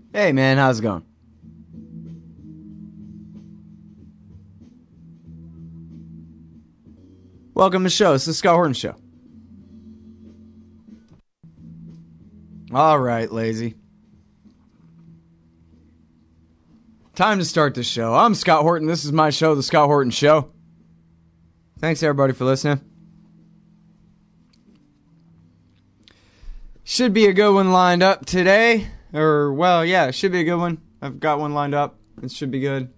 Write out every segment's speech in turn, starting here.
Hey man, how's it going? Welcome to the show. It's the Scott Horton Show. Alright, lazy. Time to start the show. I'm Scott Horton. This is my show, The Scott Horton Show. Thanks everybody for listening. Should be a good one lined up today. It should be a good one. I've got one lined up. It should be good.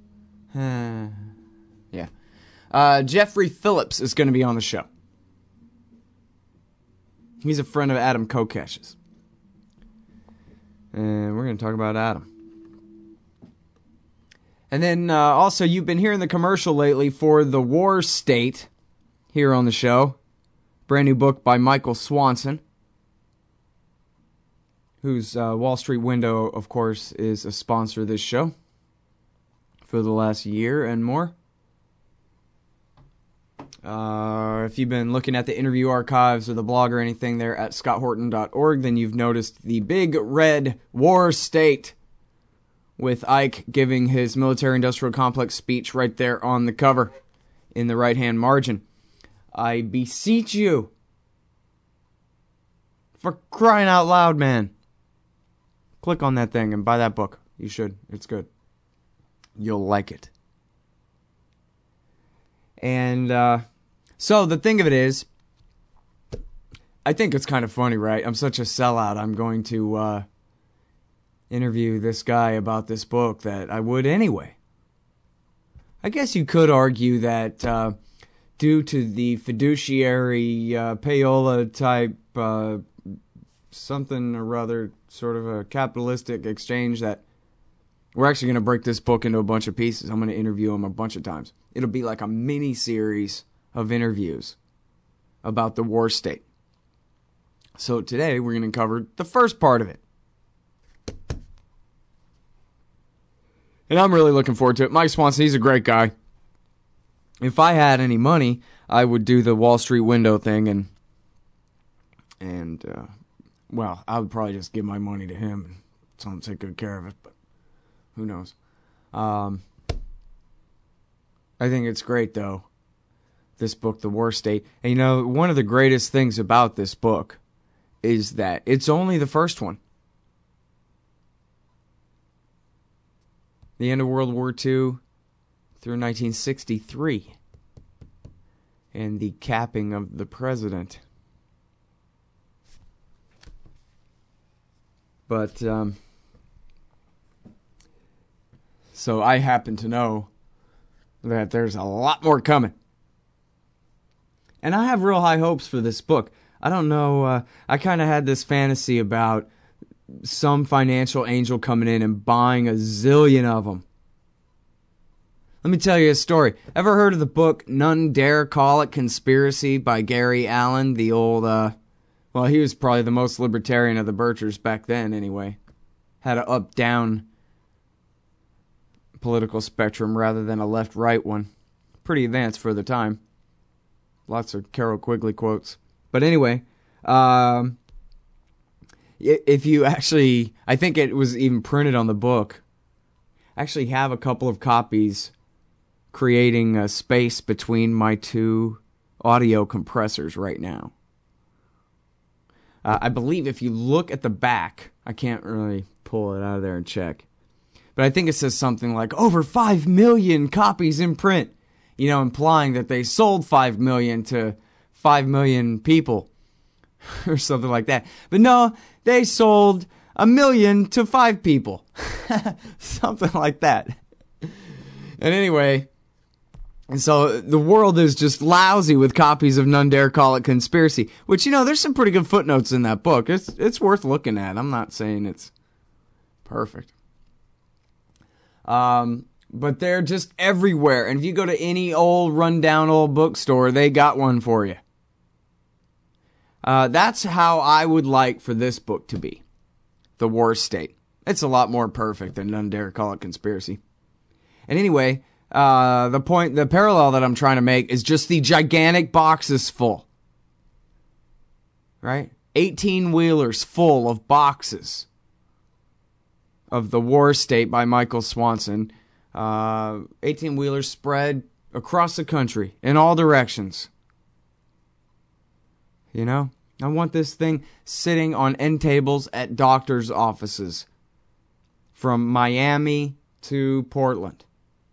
Yeah. Jeffrey Phillips is going to be on the show. He's a friend of Adam Kokesh's. And we're going to talk about Adam. And then also, you've been hearing the commercial lately for The War State here on the show. Brand new book by Michael Swanson, whose Wall Street Window, of course, is a sponsor of this show for the last year and more. If you've been looking at the interview archives or the blog or anything there at scotthorton.org, then you've noticed the big red War State with Ike giving his military-industrial complex speech right there on the cover in the right-hand margin. I beseech you, for crying out loud, man, click on that thing and buy that book. You should. It's good. You'll like it. And so the thing of it is, I think it's kind of funny, right? I'm such a sellout. I'm going to interview this guy about this book that I would anyway. I guess you could argue that due to the fiduciary payola type something or other, sort of a capitalistic exchange, that we're actually going to break this book into a bunch of pieces. I'm going to interview him a bunch of times. It'll be like a mini-series of interviews about the War State. So today we're going to cover the first part of it. And I'm really looking forward to it. Mike Swanson, he's a great guy. If I had any money, I would do the Wall Street Window thing and I would probably just give my money to him and tell him to take good care of it, but who knows. I think it's great, though, this book, The War State. And, you know, one of the greatest things about this book is that it's only the first one. The end of World War II through 1963. And the capping of the president. But, so I happen to know that there's a lot more coming. And I have real high hopes for this book. I don't know, I kind of had this fantasy about some financial angel coming in and buying a zillion of them. Let me tell you a story. Ever heard of the book None Dare Call It Conspiracy by Gary Allen? The old, he was probably the most libertarian of the Birchers back then anyway. Had an up-down political spectrum rather than a left-right one. Pretty advanced for the time. Lots of Carol Quigley quotes. But anyway, if you actually, I think it was even printed on the book, actually have a couple of copies creating a space between my two audio compressors right now. I believe if you look at the back, I can't really pull it out of there and check, but I think it says something like over 5 million copies in print, you know, implying that they sold 5 million to 5 million people or something like that. But no, they sold 1 million to 5 people. Something like that. And anyway, and so the world is just lousy with copies of None Dare Call It Conspiracy, which, you know, there's some pretty good footnotes in that book. It's worth looking at. I'm not saying it's perfect. But they're just everywhere. And if you go to any old rundown old bookstore, they got one for you. That's how I would like for this book to be. The War State. It's a lot more perfect than None Dare Call It Conspiracy. And anyway, the parallel that I'm trying to make is just the gigantic boxes full. Right? 18-wheelers full of boxes of The War State by Michael Swanson. 18-wheelers spread across the country in all directions. You know, I want this thing sitting on end tables at doctors' offices from Miami to Portland.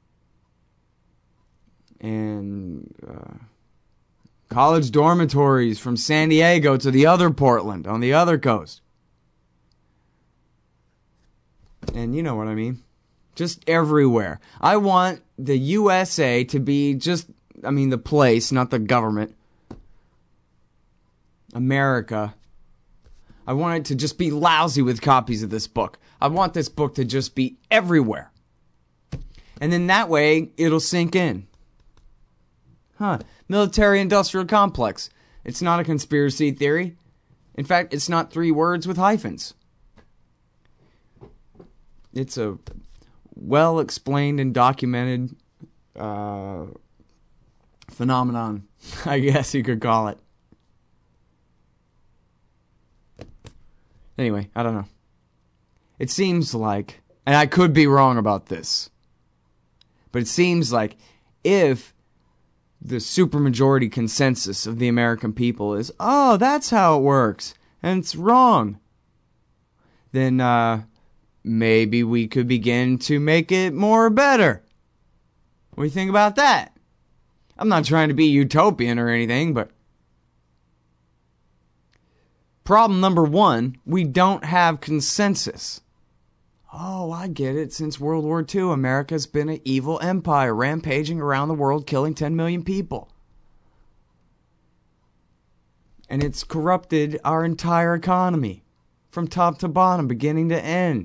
And college dormitories from San Diego to the other Portland on the other coast. And you know what I mean. Just everywhere. I want the USA to be the place, not the government. America. I want it to just be lousy with copies of this book. I want this book to just be everywhere. And then that way, it'll sink in. Military-industrial complex. It's not a conspiracy theory. In fact, it's not 3 words with hyphens. It's a well-explained and documented phenomenon, I guess you could call it. Anyway, I don't know. It seems like, and I could be wrong about this, but it seems like if the supermajority consensus of the American people is, oh, that's how it works, and it's wrong, then maybe we could begin to make it more better. What do you think about that? I'm not trying to be utopian or anything, but problem number 1, we don't have consensus. Oh, I get it. Since World War II, America's been an evil empire rampaging around the world, killing 10 million people. And it's corrupted our entire economy, from top to bottom, beginning to end.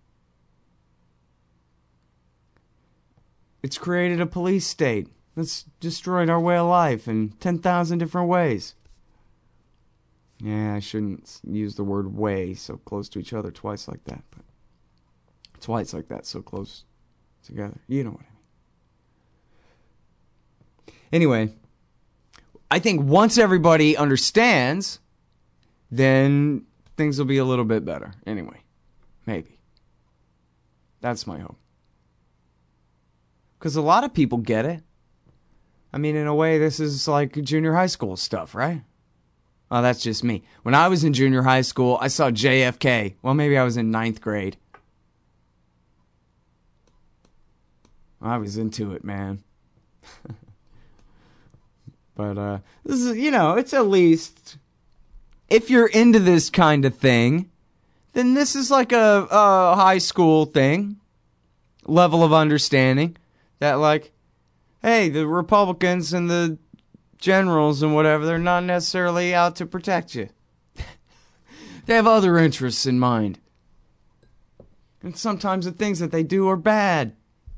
It's created a police state that's destroyed our way of life in 10,000 different ways. Yeah, I shouldn't use the word way so close to each other twice like that, but twice like that so close together. You know what I mean. Anyway, I think once everybody understands, then things will be a little bit better. Anyway, maybe. That's my hope. Because a lot of people get it. I mean, in a way, this is like junior high school stuff, right? Oh, that's just me. When I was in junior high school, I saw JFK. Well, maybe I was in 9th grade. I was into it, man. But, this is, it's at least, if you're into this kind of thing, then this is like a high school thing. Level of understanding. That, like, hey, the Republicans and the generals and whatever, they're not necessarily out to protect you. They have other interests in mind. And sometimes the things that they do are bad.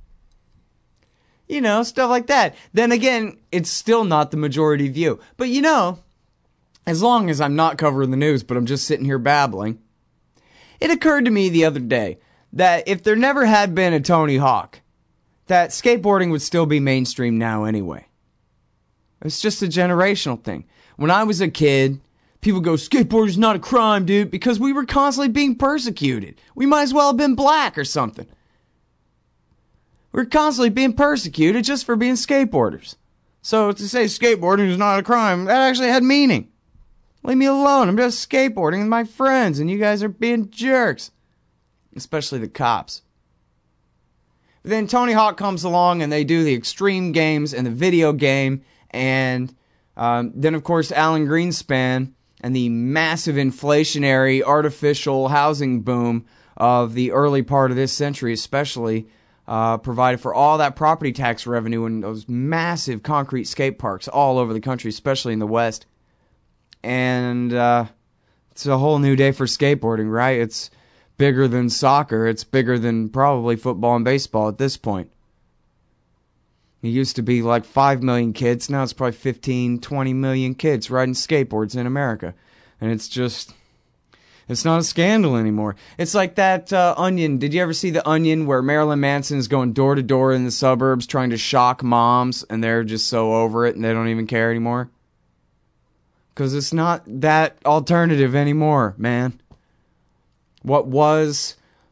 Stuff like that. Then again, it's still not the majority view. But as long as I'm not covering the news, but I'm just sitting here babbling, it occurred to me the other day that if there never had been a Tony Hawk, that skateboarding would still be mainstream now anyway. It's just a generational thing. When I was a kid, people go, skateboarding's not a crime, dude, because we were constantly being persecuted. We might as well have been black or something. We were constantly being persecuted just for being skateboarders. So to say skateboarding is not a crime, that actually had meaning. Leave me alone. I'm just skateboarding with my friends, and you guys are being jerks. Especially the cops. But then Tony Hawk comes along, and they do the extreme games and the video game, and then, of course, Alan Greenspan and the massive inflationary artificial housing boom of the early part of this century especially provided for all that property tax revenue and those massive concrete skate parks all over the country, especially in the West. And it's a whole new day for skateboarding, right? It's bigger than soccer. It's bigger than probably football and baseball at this point. It used to be like 5 million kids. Now it's probably 15, 20 million kids riding skateboards in America. And it's not a scandal anymore. It's like that Onion. Did you ever see the Onion where Marilyn Manson is going door to door in the suburbs trying to shock moms and they're just so over it and they don't even care anymore? Because it's not that alternative anymore, man. What was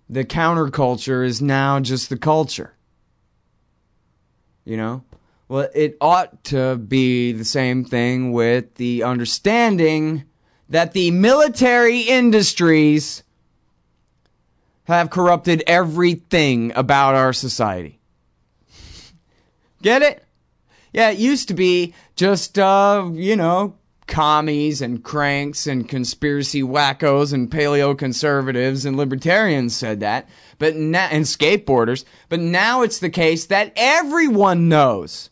the counterculture is now just the culture. You know? Well, it ought to be the same thing with the understanding that the military industries have corrupted everything about our society. Get it? Yeah, it used to be just, commies and cranks and conspiracy wackos and paleo-conservatives and libertarians said that, but now, and skateboarders. But now it's the case that everyone knows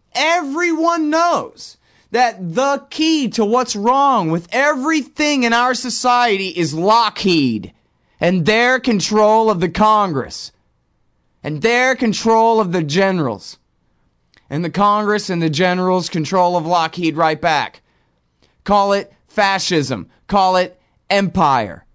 that the key to what's wrong with everything in our society is Lockheed and their control of the Congress and their control of the generals. And the Congress and the generals' control of Lockheed right back. Call it fascism. Call it empire.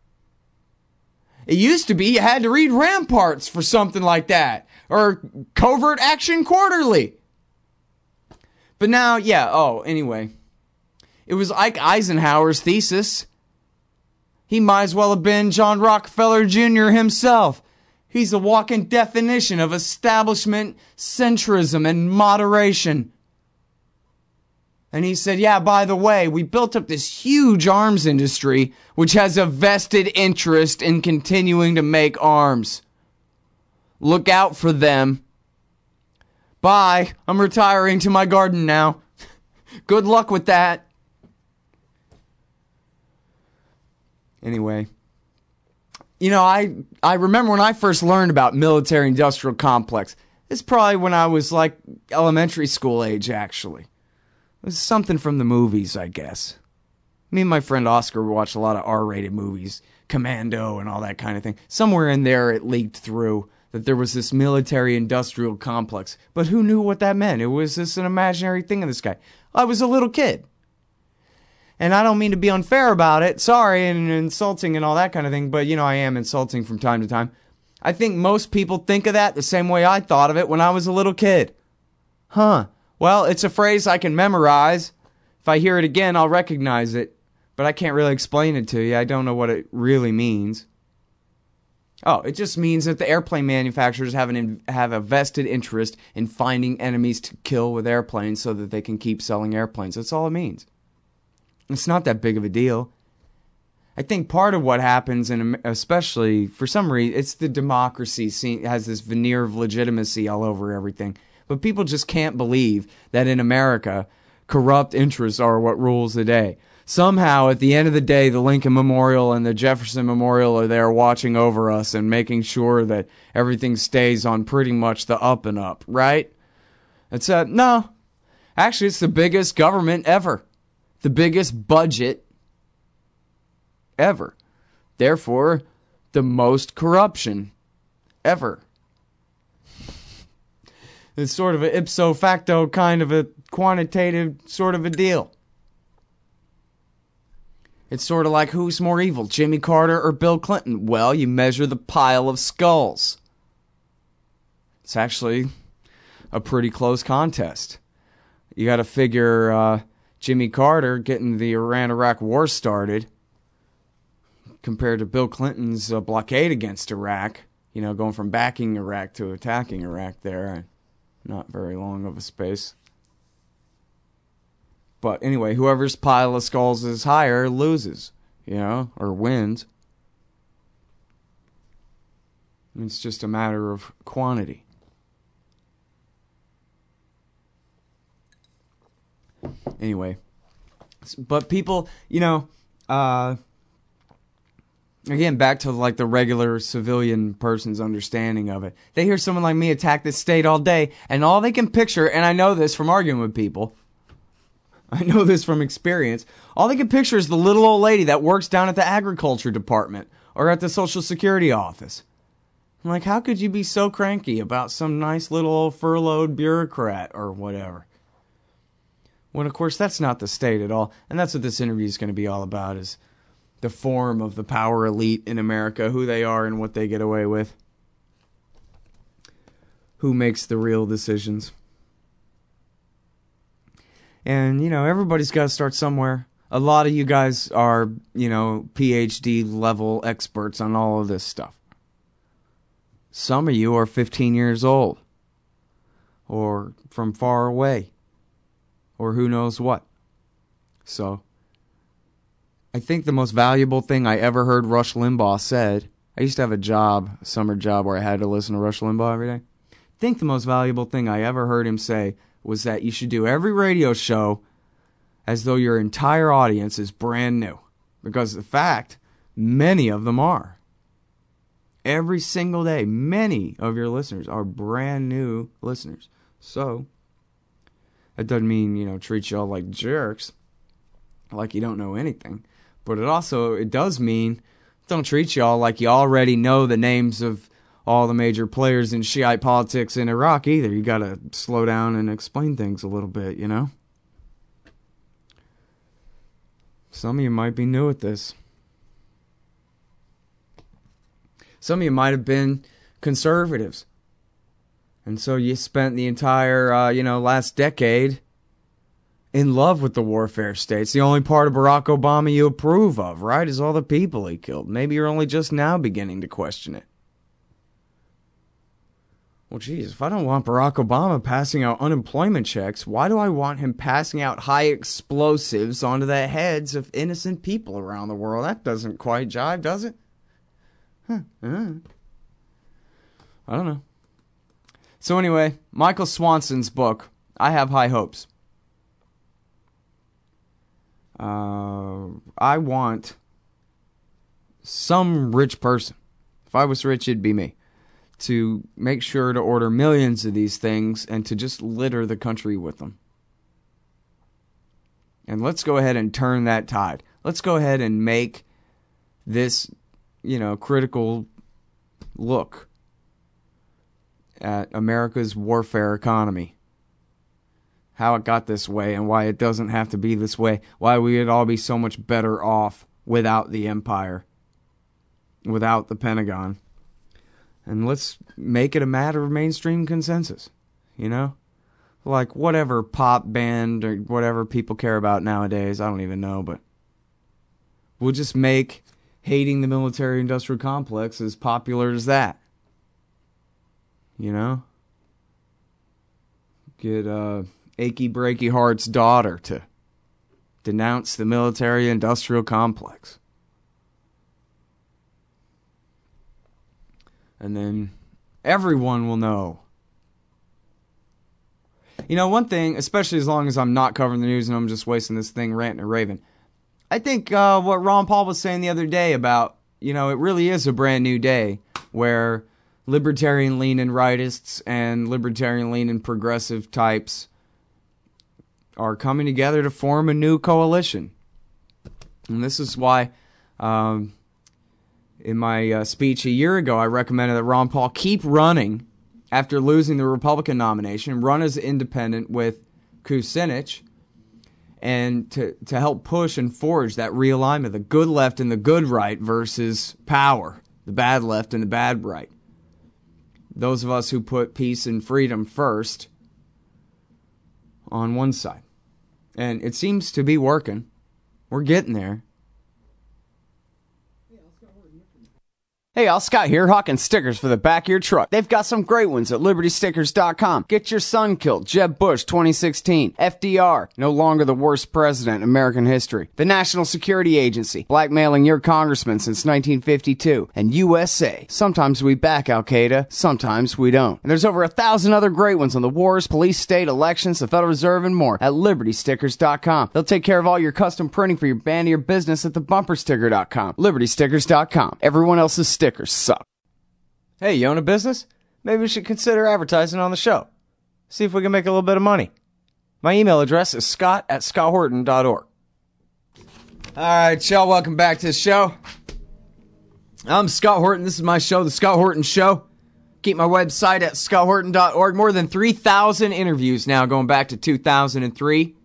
It used to be you had to read Ramparts for something like that. Or Covert Action Quarterly. But now, anyway. It was Ike Eisenhower's thesis. He might as well have been John Rockefeller Jr. himself. He's a walking definition of establishment centrism and moderation. And he said, yeah, by the way, we built up this huge arms industry which has a vested interest in continuing to make arms. Look out for them. Bye. I'm retiring to my garden now. Good luck with that. Anyway. I remember when I first learned about military-industrial complex. It's probably when I was like elementary school age, actually. It was something from the movies, I guess. Me and my friend Oscar watched a lot of R-rated movies, Commando and all that kind of thing. Somewhere in there it leaked through that there was this military-industrial complex. But who knew what that meant? It was just an imaginary thing in the sky. I was a little kid. And I don't mean to be unfair about it, sorry, and insulting and all that kind of thing, but, I am insulting from time to time. I think most people think of that the same way I thought of it when I was a little kid. Huh. Well, it's a phrase I can memorize. If I hear it again, I'll recognize it. But I can't really explain it to you. I don't know what it really means. Oh, it just means that the airplane manufacturers have a vested interest in finding enemies to kill with airplanes so that they can keep selling airplanes. That's all it means. It's not that big of a deal. I think part of what happens, and especially for some reason, it's the democracy has this veneer of legitimacy all over everything. But people just can't believe that in America, corrupt interests are what rules the day. Somehow, at the end of the day, the Lincoln Memorial and the Jefferson Memorial are there watching over us and making sure that everything stays on pretty much the up and up, right? No. Actually, it's the biggest government ever. The biggest budget ever. Therefore, the most corruption ever. It's sort of an ipso facto kind of a quantitative sort of a deal. It's sort of like who's more evil, Jimmy Carter or Bill Clinton? Well, you measure the pile of skulls. It's actually a pretty close contest. You got to figure Jimmy Carter getting the Iran-Iraq war started compared to Bill Clinton's blockade against Iraq, going from backing Iraq to attacking Iraq there. Not very long of a space. But anyway, whoever's pile of skulls is higher loses, or wins. It's just a matter of quantity. Anyway, but people, again, back to like the regular civilian person's understanding of it. They hear someone like me attack this state all day, and all they can picture, and I know this from arguing with people, I know this from experience, all they can picture is the little old lady that works down at the agriculture department or at the Social Security office. I'm like, how could you be so cranky about some nice little old furloughed bureaucrat or whatever? When, of course, that's not the state at all. And that's what this interview is going to be all about, is the form of the power elite in America, who they are and what they get away with. Who makes the real decisions. And, everybody's got to start somewhere. A lot of you guys are, PhD level experts on all of this stuff. Some of you are 15 years old, or from far away, or who knows what. So, I think the most valuable thing I ever heard Rush Limbaugh said, I used to have a summer job where I had to listen to Rush Limbaugh every day. I think the most valuable thing I ever heard him say was that you should do every radio show as though your entire audience is brand new. Because in fact, many of them are. Every single day, many of your listeners are brand new listeners. So, that doesn't mean, treat y'all like jerks, like you don't know anything. But it does mean don't treat y'all like you already know the names of all the major players in Shiite politics in Iraq either. You gotta slow down and explain things a little bit, Some of you might be new at this. Some of you might have been conservatives. And so you spent the entire, last decade in love with the warfare state. It's the only part of Barack Obama you approve of, right? Is all the people he killed. Maybe you're only just now beginning to question it. Well, geez, if I don't want Barack Obama passing out unemployment checks, why do I want him passing out high explosives onto the heads of innocent people around the world? That doesn't quite jive, does it? I don't know. So anyway, Michael Swanson's book, I Have High Hopes. I want some rich person, if I was rich, it'd be me, to make sure to order millions of these things and to just litter the country with them. And let's go ahead and turn that tide. Let's go ahead and make this, critical look at America's warfare economy. How it got this way and why it doesn't have to be this way. Why we would all be so much better off without the empire. Without the Pentagon. And let's make it a matter of mainstream consensus. Like whatever pop band or whatever people care about nowadays. I don't even know, but we'll just make hating the military-industrial complex as popular as that. Get Achy Breaky Heart's daughter to denounce the military-industrial complex. And then everyone will know. One thing, especially as long as I'm not covering the news and I'm just wasting this thing ranting and raving, I think what Ron Paul was saying the other day about, it really is a brand new day where libertarian-leaning rightists and libertarian-leaning progressive types are coming together to form a new coalition. And this is why, in my speech a year ago, I recommended that Ron Paul keep running after losing the Republican nomination, run as independent with Kucinich, and to help push and forge that realignment, the good left and the good right versus power, the bad left and the bad right. Those of us who put peace and freedom first on one side. And it seems to be working. We're getting there. Hey, all, Scott here, hawking stickers for the back of your truck. They've got some great ones at LibertyStickers.com. Get your son killed, Jeb Bush 2016. FDR, no longer the worst president in American history. The National Security Agency, blackmailing your congressman since 1952. And USA, sometimes we back Al-Qaeda, sometimes we don't. And there's over 1,000 other great ones on the wars, police, state, elections, the Federal Reserve, and more at LibertyStickers.com. They'll take care of all your custom printing for your band or your business at thebumpersticker.com. LibertyStickers.com. Everyone else's stickers suck. Hey, you own a business? Maybe we should consider advertising on the show. See if we can make a little bit of money. My email address is scott@scotthorton.org. Alright, y'all, welcome back to the show. I'm Scott Horton. This is my show, The Scott Horton Show. Keep my website at scotthorton.org. More than 3,000 interviews now, going back to 2003.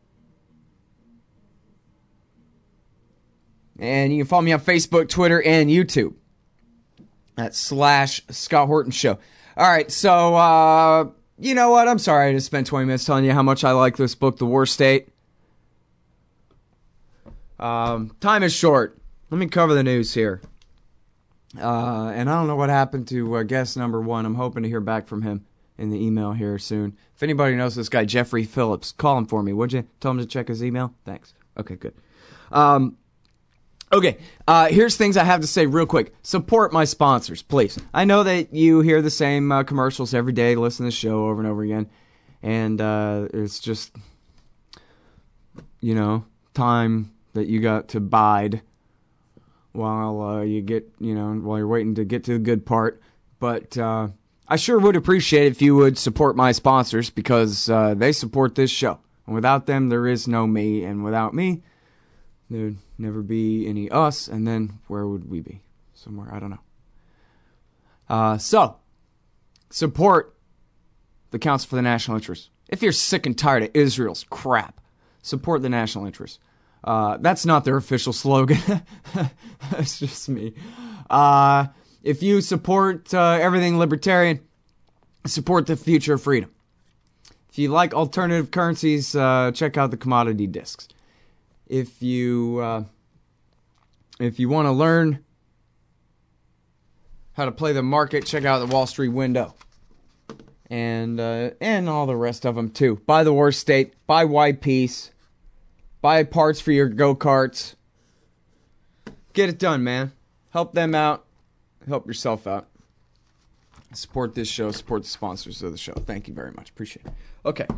And you can follow me on Facebook, Twitter, and YouTube. That's /Scott Horton Show. All right, so, you know what? I'm sorry I just spent 20 minutes telling you how much I like this book, The War State. Time is short. Let me cover the news here. And I don't know what happened to guest number 1. I'm hoping to hear back from him in the email here soon. If anybody knows this guy, Jeffrey Phillips, call him for me, would you? Tell him to check his email? Thanks. Okay, good. Okay, here's things I have to say real quick. Support my sponsors, please. I know that you hear the same commercials every day, listen to the show over and over again, and it's just, time that you got to bide while you get, while you're waiting to get to the good part. But I sure would appreciate it if you would support my sponsors, because they support this show. And without them, there is no me, and without me, there'd never be any us, and then where would we be? Somewhere, I don't know. So, support the Council for the National Interest. If you're sick and tired of Israel's crap, support the national interest. That's not their official slogan. That's just me. If you support everything libertarian, support the future of freedom. If you like alternative currencies, check out the commodity discs. If you want to learn how to play the market, check out the Wall Street Window, and all the rest of them too. Buy the War State, buy White Peace, buy parts for your go-karts. Get it done, man. Help them out. Help yourself out. Support this show. Support the sponsors of the show. Thank you very much. Appreciate it. Okay.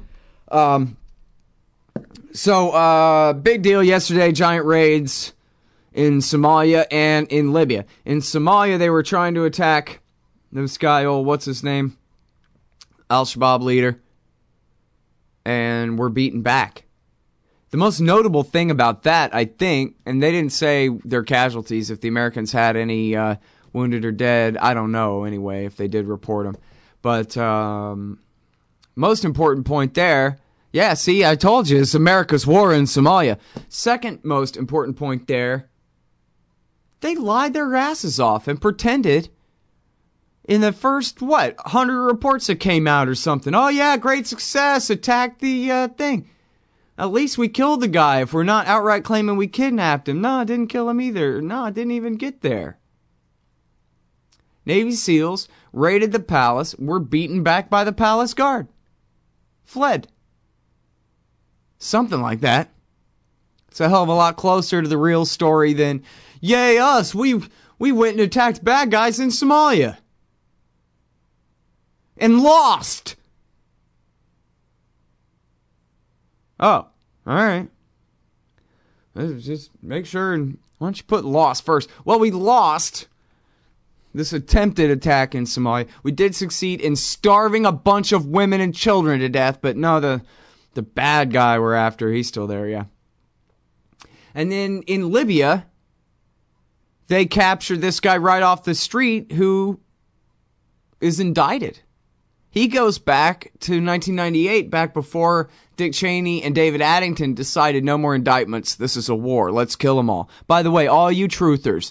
So, big deal yesterday, giant raids in Somalia and in Libya. In Somalia, they were trying to attack this guy, what's his name? Al-Shabaab leader. And were beaten back. The most notable thing about that, I think, and they didn't say their casualties, if the Americans had any wounded or dead, I don't know anyway, if they did report them. But most important point there, yeah, see, I told you, it's America's war in Somalia. Second most important point there, they lied their asses off and pretended in the first, 100 reports that came out or something. Oh, yeah, great success, attacked the thing. At least we killed the guy if we're not outright claiming we kidnapped him. No, I didn't kill him either. No, I didn't even get there. Navy SEALs raided the palace, were beaten back by the palace guard. Fled. Something like that. It's a hell of a lot closer to the real story than, yay us, we went and attacked bad guys in Somalia. And lost. Oh, alright. Just make sure, and why don't you put lost first? Well, we lost this attempted attack in Somalia. We did succeed in starving a bunch of women and children to death, but no, the bad guy we're after, he's still there, yeah. And then in Libya, they captured this guy right off the street who is indicted. He goes back to 1998, back before Dick Cheney and David Addington decided no more indictments. This is a war. Let's kill them all. By the way, all you truthers,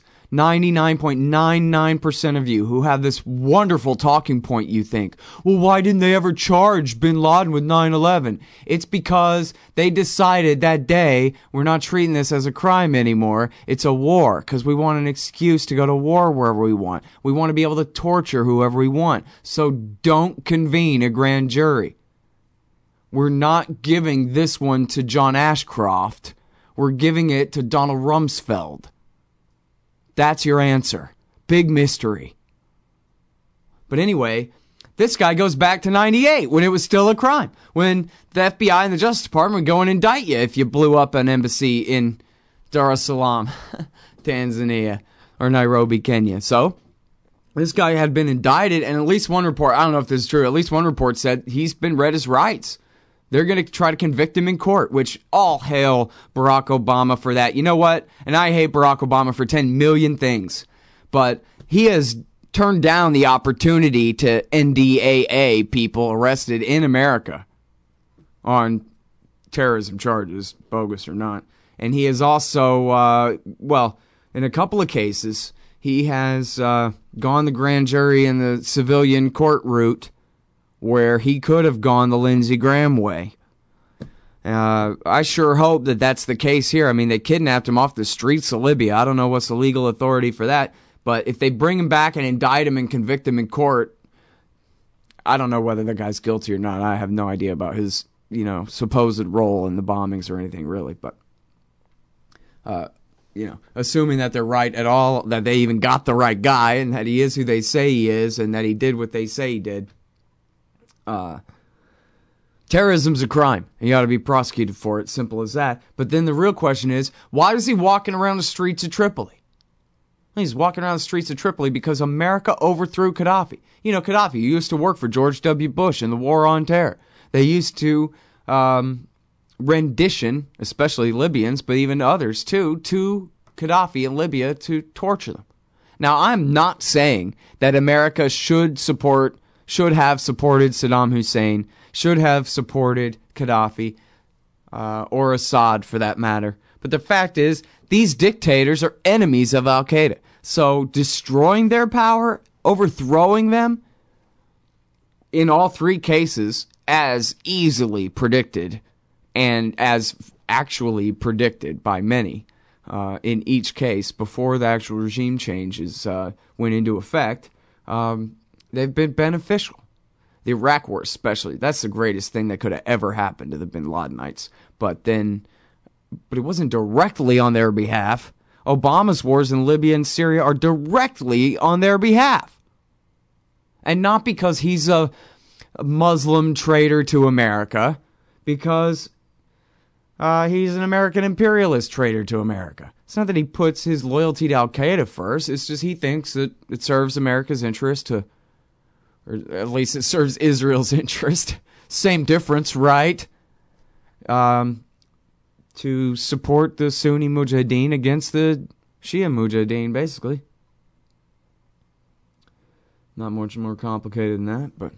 99.99% of you who have this wonderful talking point, you think, well, why didn't they ever charge bin Laden with 9/11? It's because they decided that day, we're not treating this as a crime anymore. It's a war, because we want an excuse to go to war wherever we want. We want to be able to torture whoever we want. So don't convene a grand jury. We're not giving this one to John Ashcroft. We're giving it to Donald Rumsfeld. That's your answer. Big mystery. But anyway, this guy goes back to 98 when it was still a crime. When the FBI and the Justice Department would go and indict you if you blew up an embassy in Dar es Salaam, Tanzania, or Nairobi, Kenya. So, this guy had been indicted, and at least one report, I don't know if this is true, at least one report said he's been read his rights. They're going to try to convict him in court, which all hail Barack Obama for that. You know what? And I hate Barack Obama for 10 million things. But he has turned down the opportunity to NDAA people arrested in America on terrorism charges, bogus or not. And he has also, in a couple of cases, he has gone the grand jury and the civilian court route, where he could have gone the Lindsey Graham way. I sure hope that that's the case here. I mean, they kidnapped him off the streets of Libya. I don't know what's the legal authority for that, But if they bring him back and indict him and convict him in court, I don't know whether the guy's guilty or not. I have no idea about his, supposed role in the bombings or anything really. But, assuming that they're right at all, that they even got the right guy and that he is who they say he is and that he did what they say he did, terrorism's a crime. He ought to be prosecuted for it. Simple as that. But then the real question is, why is he walking around the streets of Tripoli? He's walking around the streets of Tripoli because America overthrew Gaddafi. Gaddafi used to work for George W. Bush in the War on Terror. They used to rendition, especially Libyans, but even others too, to Gaddafi in Libya to torture them. Now, I'm not saying that America should have supported Saddam Hussein, should have supported Gaddafi, or Assad for that matter. But the fact is, these dictators are enemies of Al-Qaeda. So destroying their power, overthrowing them, in all three cases, as easily predicted, and as actually predicted by many, in each case, before the actual regime changes went into effect, they've been beneficial. The Iraq War especially, that's the greatest thing that could have ever happened to the bin Ladenites. But it wasn't directly on their behalf. Obama's wars in Libya and Syria are directly on their behalf. And not because he's a Muslim traitor to America, because he's an American imperialist traitor to America. It's not that he puts his loyalty to Al-Qaeda first, it's just he thinks that it serves America's interest or at least it serves Israel's interest. Same difference, right? To support the Sunni Mujahideen against the Shia Mujahideen, basically. Not much more complicated than that, but...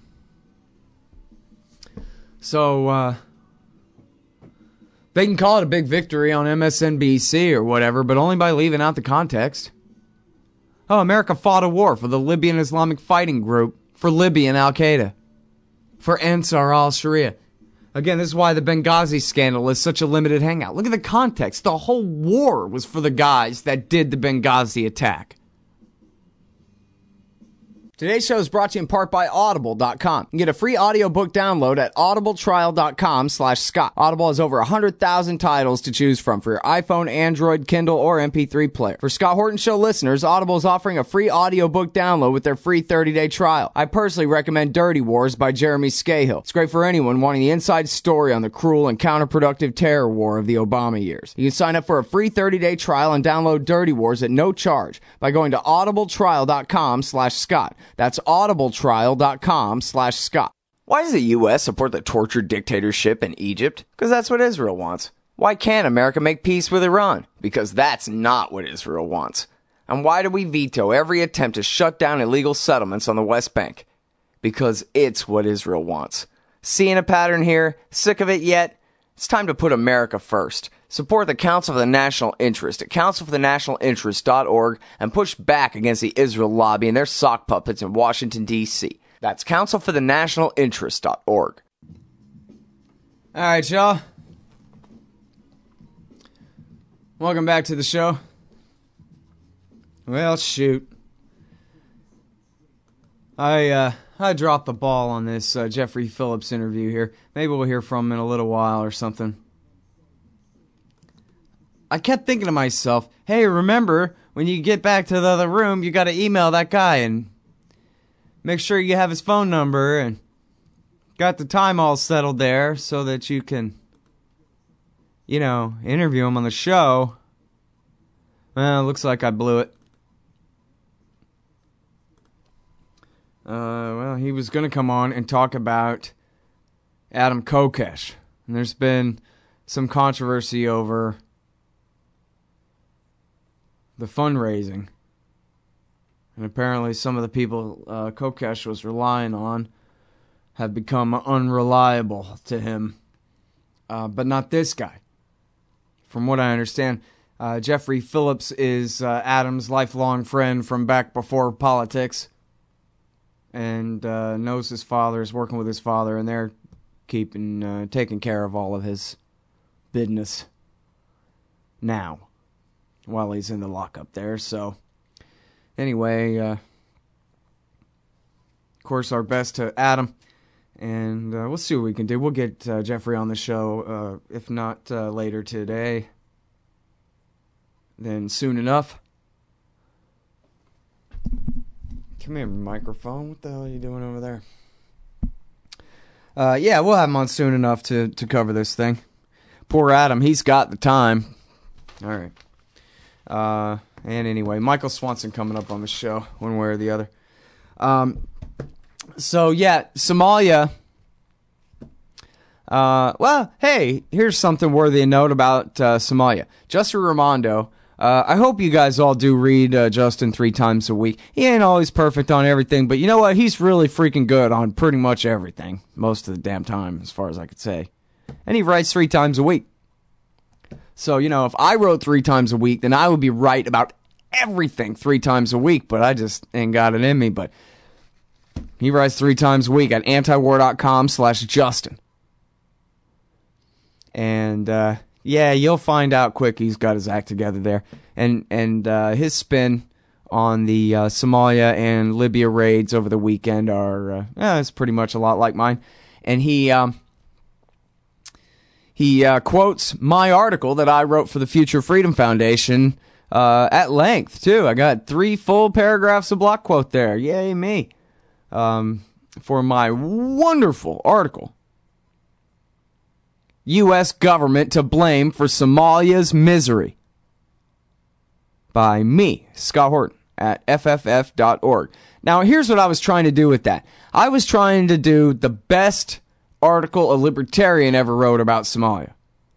So, they can call it a big victory on MSNBC or whatever, but only by leaving out the context. Oh, America fought a war for the Libyan Islamic Fighting Group, for Libyan Al-Qaeda, for Ansar al-Sharia. Again, this is why the Benghazi scandal is such a limited hangout. Look at the context. The whole war was for the guys that did the Benghazi attack. Today's show is brought to you in part by Audible.com. You can get a free audiobook download at audibletrial.com/Scott. Audible has over 100,000 titles to choose from for your iPhone, Android, Kindle, or MP3 player. For Scott Horton Show listeners, Audible is offering a free audiobook download with their free 30-day trial. I personally recommend Dirty Wars by Jeremy Scahill. It's great for anyone wanting the inside story on the cruel and counterproductive terror war of the Obama years. You can sign up for a free 30-day trial and download Dirty Wars at no charge by going to audibletrial.com/Scott. That's audibletrial.com/Scott. Why does the U.S. support the tortured dictatorship in Egypt? Because that's what Israel wants. Why can't America make peace with Iran? Because that's not what Israel wants. And why do we veto every attempt to shut down illegal settlements on the West Bank? Because it's what Israel wants. Seeing a pattern here? Sick of it yet? It's time to put America first. Support the Council for the National Interest at councilforthenationalinterest.org and push back against the Israel lobby and their sock puppets in Washington, D.C. That's councilforthenationalinterest.org. All right, y'all. Welcome back to the show. Well, shoot. I dropped the ball on this Jeffrey Phillips interview here. Maybe we'll hear from him in a little while or something. I kept thinking to myself, hey, remember, when you get back to the other room, you got to email that guy and make sure you have his phone number and got the time all settled there so that you can, interview him on the show. Well, looks like I blew it. Well, he was going to come on and talk about Adam Kokesh. And there's been some controversy over the fundraising. And apparently some of the people Kokesh was relying on have become unreliable to him. But not this guy. From what I understand, Jeffrey Phillips is Adam's lifelong friend from back before politics. And knows his father, is working with his father, and they're taking care of all of his business now while he's in the lockup there. So anyway, of course, our best to Adam. And we'll see what we can do. We'll get Jeffrey on the show, if not later today, then soon enough. Come here, microphone. What the hell are you doing over there? Yeah, we'll have him on soon enough to cover this thing. Poor Adam, he's got the time. All right. And anyway, Michael Swanson coming up on the show, one way or the other. So, yeah, Somalia. Well, hey, here's something worthy of note about Somalia. Justin Raimondo. I hope you guys all do read Justin 3 times a week. He ain't always perfect on everything, but you know what? He's really freaking good on pretty much everything. Most of the damn time, as far as I could say. And he writes 3 times a week. So, you know, if I wrote 3 times a week, then I would be right about everything 3 times a week, but I just ain't got it in me. But he writes 3 times a week at antiwar.com/Justin. And, yeah, you'll find out quick he's got his act together there. And his spin on the Somalia and Libya raids over the weekend are, it's pretty much a lot like mine. And he quotes my article that I wrote for the Future Freedom Foundation at length, too. I got 3 full paragraphs of block quote there. Yay, me. For my wonderful article. U.S. government to blame for Somalia's misery. By me, Scott Horton, at fff.org. Now, here's what I was trying to do with that. I was trying to do the best article a libertarian ever wrote about Somalia.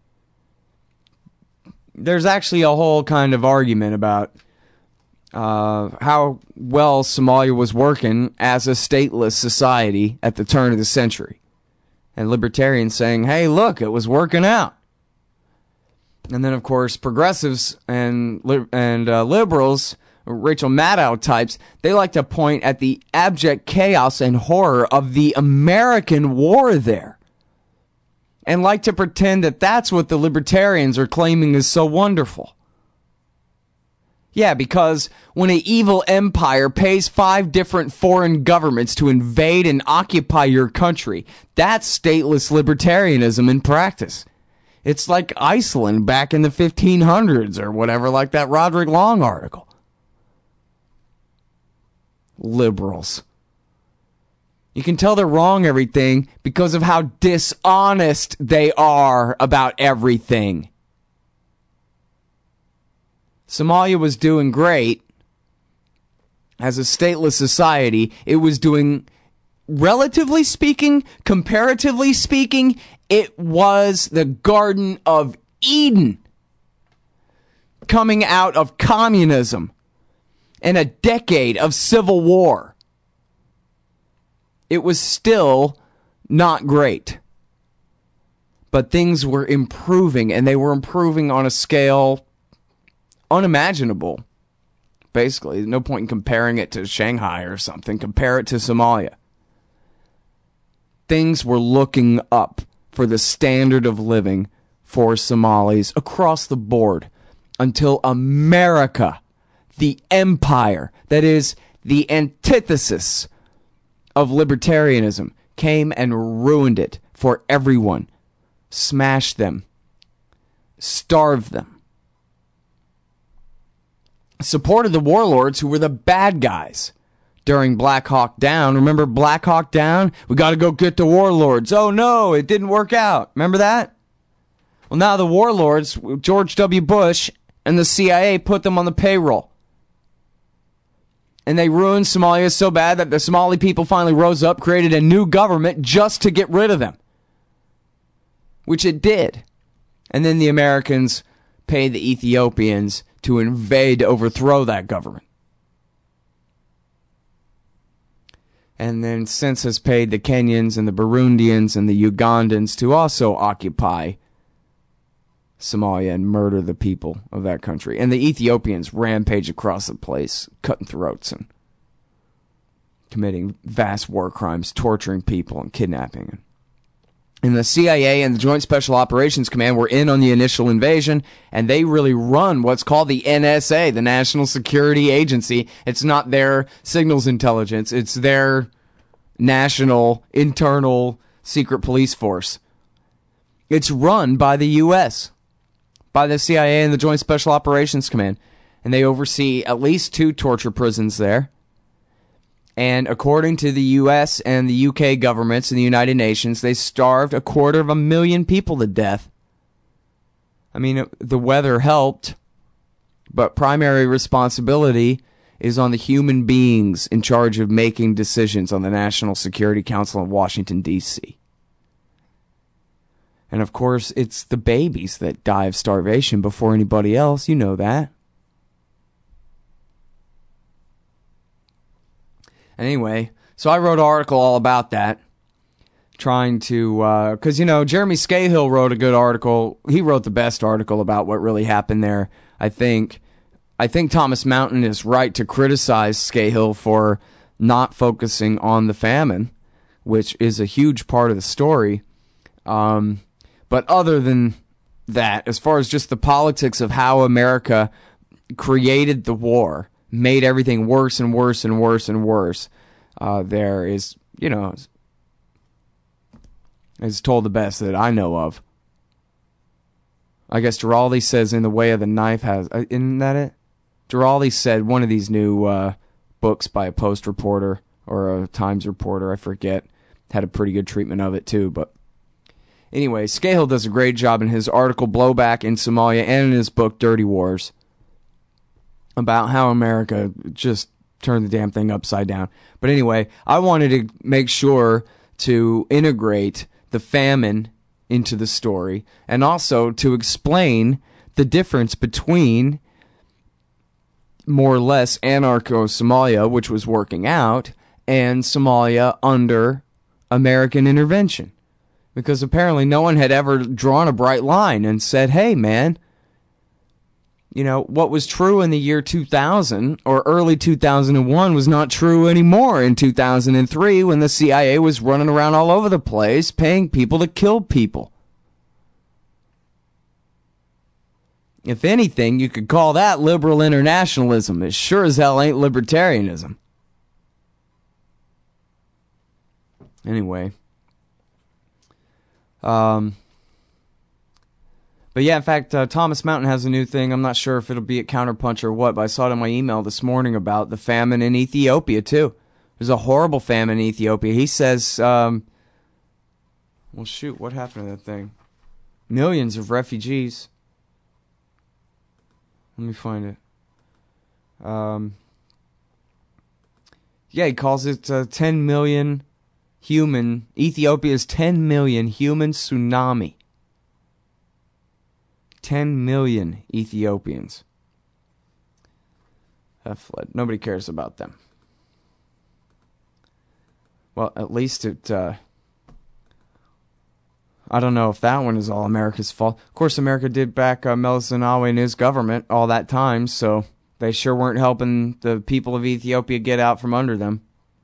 There's actually a whole kind of argument about how well Somalia was working as a stateless society at the turn of the century. And libertarians saying, hey, look, it was working out. And then, of course, progressives and liberals, Rachel Maddow types, they like to point at the abject chaos and horror of the American war there. And like to pretend that that's what the libertarians are claiming is so wonderful. Yeah, because when an evil empire pays 5 different foreign governments to invade and occupy your country, that's stateless libertarianism in practice. It's like Iceland back in the 1500s or whatever, like that Roderick Long article. Liberals. You can tell they're wrong everything because of how dishonest they are about everything. Somalia was doing great as a stateless society. It was doing, relatively speaking, comparatively speaking, it was the Garden of Eden coming out of communism and a decade of civil war. It was still not great. But things were improving, and they were improving on a scale unimaginable. Basically, no point in comparing it to Shanghai or something. Compare it to Somalia. Things were looking up for the standard of living for Somalis across the board until America, the empire that is the antithesis of libertarianism, came and ruined it for everyone. Smashed them. Starved them. Supported the warlords who were the bad guys during Black Hawk Down. Remember Black Hawk Down? We got to go get the warlords. Oh no, it didn't work out. Remember that? Well, now the warlords, George W. Bush and the CIA, put them on the payroll. And they ruined Somalia so bad that the Somali people finally rose up, created a new government just to get rid of them. Which it did. And then the Americans paid the Ethiopians to invade, to overthrow that government. And then since has paid the Kenyans and the Burundians and the Ugandans to also occupy Somalia and murder the people of that country. And the Ethiopians rampage across the place, cutting throats and committing vast war crimes, torturing people and kidnapping. And the CIA and the Joint Special Operations Command were in on the initial invasion, and they really run what's called the NSA, the National Security Agency. It's not their signals intelligence. It's their national internal secret police force. It's run by the U.S., by the CIA and the Joint Special Operations Command. And they oversee at least 2 torture prisons there. And according to the U.S. and the U.K. governments and the United Nations, they starved 250,000 people to death. I mean, the weather helped, but primary responsibility is on the human beings in charge of making decisions on the National Security Council in Washington, D.C. And of course, it's the babies that die of starvation before anybody else. You know that. Anyway, so I wrote an article all about that, trying to, because, Jeremy Scahill wrote a good article. He wrote the best article about what really happened there, I think. I think Thomas Mountain is right to criticize Scahill for not focusing on the famine, which is a huge part of the story. But other than that, as far as just the politics of how America created the war, made everything worse and worse and worse and worse, there is, is told the best that I know of. I guess Giraldi says In the Way of the Knife has, isn't that it? Giraldi said one of these new books by a Post reporter or a Times reporter, I forget, had a pretty good treatment of it too. But anyway, Scahill does a great job in his article Blowback in Somalia and in his book Dirty Wars about how America just turned the damn thing upside down. But anyway, I wanted to make sure to integrate the famine into the story and also to explain the difference between more or less anarcho-Somalia, which was working out, and Somalia under American intervention. Because apparently no one had ever drawn a bright line and said, hey, man, what was true in the year 2000 or early 2001 was not true anymore in 2003 when the CIA was running around all over the place paying people to kill people. If anything, you could call that liberal internationalism. It sure as hell ain't libertarianism. Anyway. But yeah, in fact, Thomas Mountain has a new thing. I'm not sure if it'll be at Counterpunch or what, but I saw it in my email this morning about the famine in Ethiopia, too. There's a horrible famine in Ethiopia. He says, well, shoot, what happened to that thing? Millions of refugees. Let me find it. Yeah, he calls it 10 million human, Ethiopia's 10 million human tsunami. 10 million Ethiopians have fled. Nobody cares about them. Well, at least it, I don't know if that one is all America's fault. Of course, America did back Meles Zenawi and his government all that time, so they sure weren't helping the people of Ethiopia get out from under them.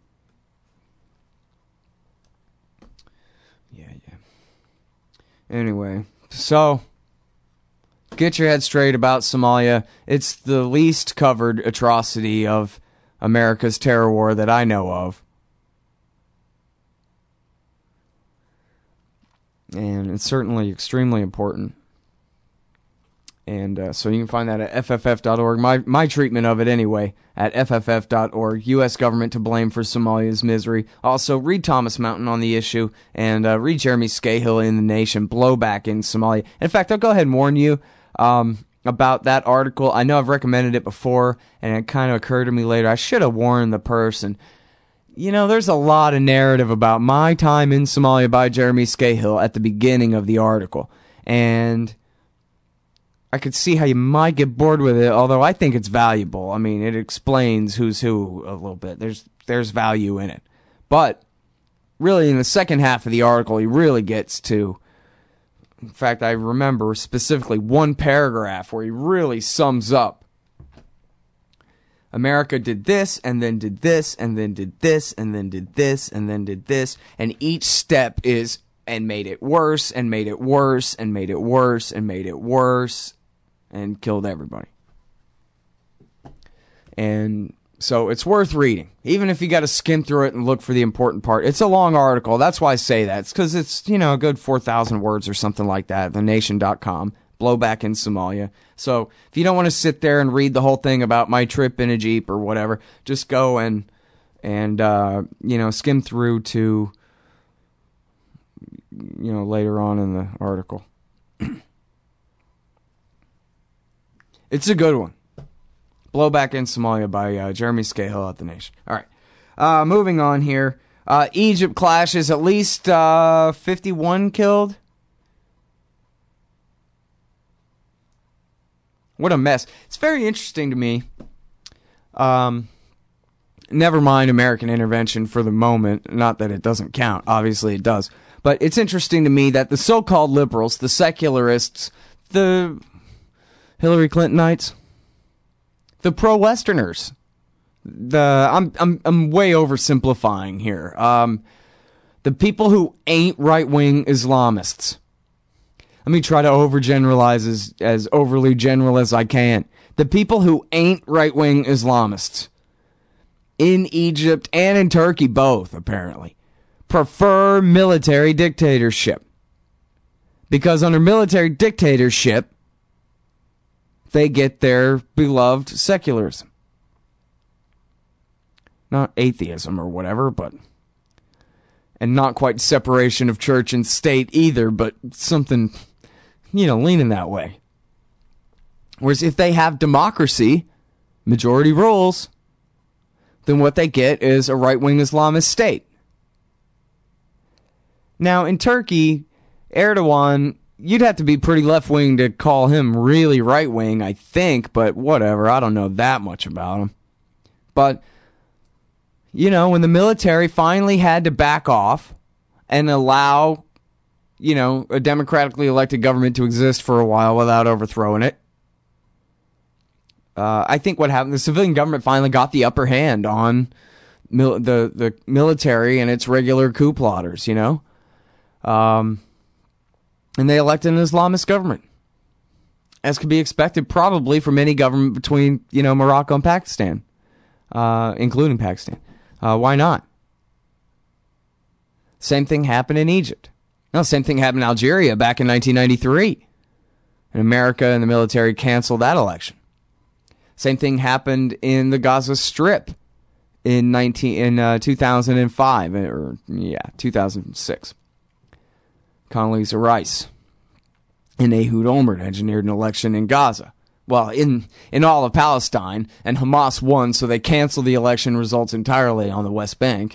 Yeah. Anyway, so get your head straight about Somalia. It's the least covered atrocity of America's terror war that I know of. And it's certainly extremely important. And so you can find that at fff.org. My treatment of it anyway, at fff.org. U.S. government to blame for Somalia's misery. Also, read Thomas Mountain on the issue, and read Jeremy Scahill in The Nation, Blowback in Somalia. In fact, I'll go ahead and warn you about that article. I know I've recommended it before, and it kind of occurred to me later. I should have warned the person. There's a lot of narrative about my time in Somalia by Jeremy Scahill at the beginning of the article. And I could see how you might get bored with it, although I think it's valuable. I mean, it explains who's who a little bit. There's value in it. But really, in the second half of the article, he really gets to... In fact, I remember specifically one paragraph where he really sums up. America did this, and then did this, and then did this, and then did this, and then did this. And each step is and made it worse and made it worse and made it worse and made it worse and killed everybody. And so it's worth reading, even if you got to skim through it and look for the important part. It's a long article. That's why I say that. It's because it's, a good 4,000 words or something like that. TheNation.com. Blowback in Somalia. So if you don't want to sit there and read the whole thing about my trip in a Jeep or whatever, just go and skim through to, later on in the article. It's a good one. Blowback in Somalia by Jeremy Scahill at The Nation. All right. Moving on here. Egypt clashes, at least 51 killed. What a mess. It's very interesting to me. Never mind American intervention for the moment. Not that it doesn't count. Obviously it does. But it's interesting to me that the so-called liberals, the secularists, the Hillary Clintonites, the pro-Westerners, I'm way oversimplifying here. The people who ain't right-wing Islamists. Let me try to overgeneralize as overly general as I can. The people who ain't right-wing Islamists in Egypt and in Turkey, both apparently, prefer military dictatorship. Because under military dictatorship, they get their beloved secularism. Not atheism or whatever, but... And not quite separation of church and state either, but something, leaning that way. Whereas if they have democracy, majority rules, then what they get is a right-wing Islamist state. Now, in Turkey, Erdogan, you'd have to be pretty left-wing to call him really right-wing, I think, but whatever, I don't know that much about him. But, when the military finally had to back off and allow, a democratically elected government to exist for a while without overthrowing it, I think what happened, the civilian government finally got the upper hand on the military and its regular coup plotters, and they elected an Islamist government, as could be expected probably from any government between, Morocco and Pakistan, including Pakistan. Why not? Same thing happened in Egypt. No, same thing happened in Algeria back in 1993. And America and the military canceled that election. Same thing happened in the Gaza Strip in 2005 or 2006. Condoleezza Rice and Ehud Olmert engineered an election in Gaza. Well, in all of Palestine, and Hamas won, so they canceled the election results entirely on the West Bank.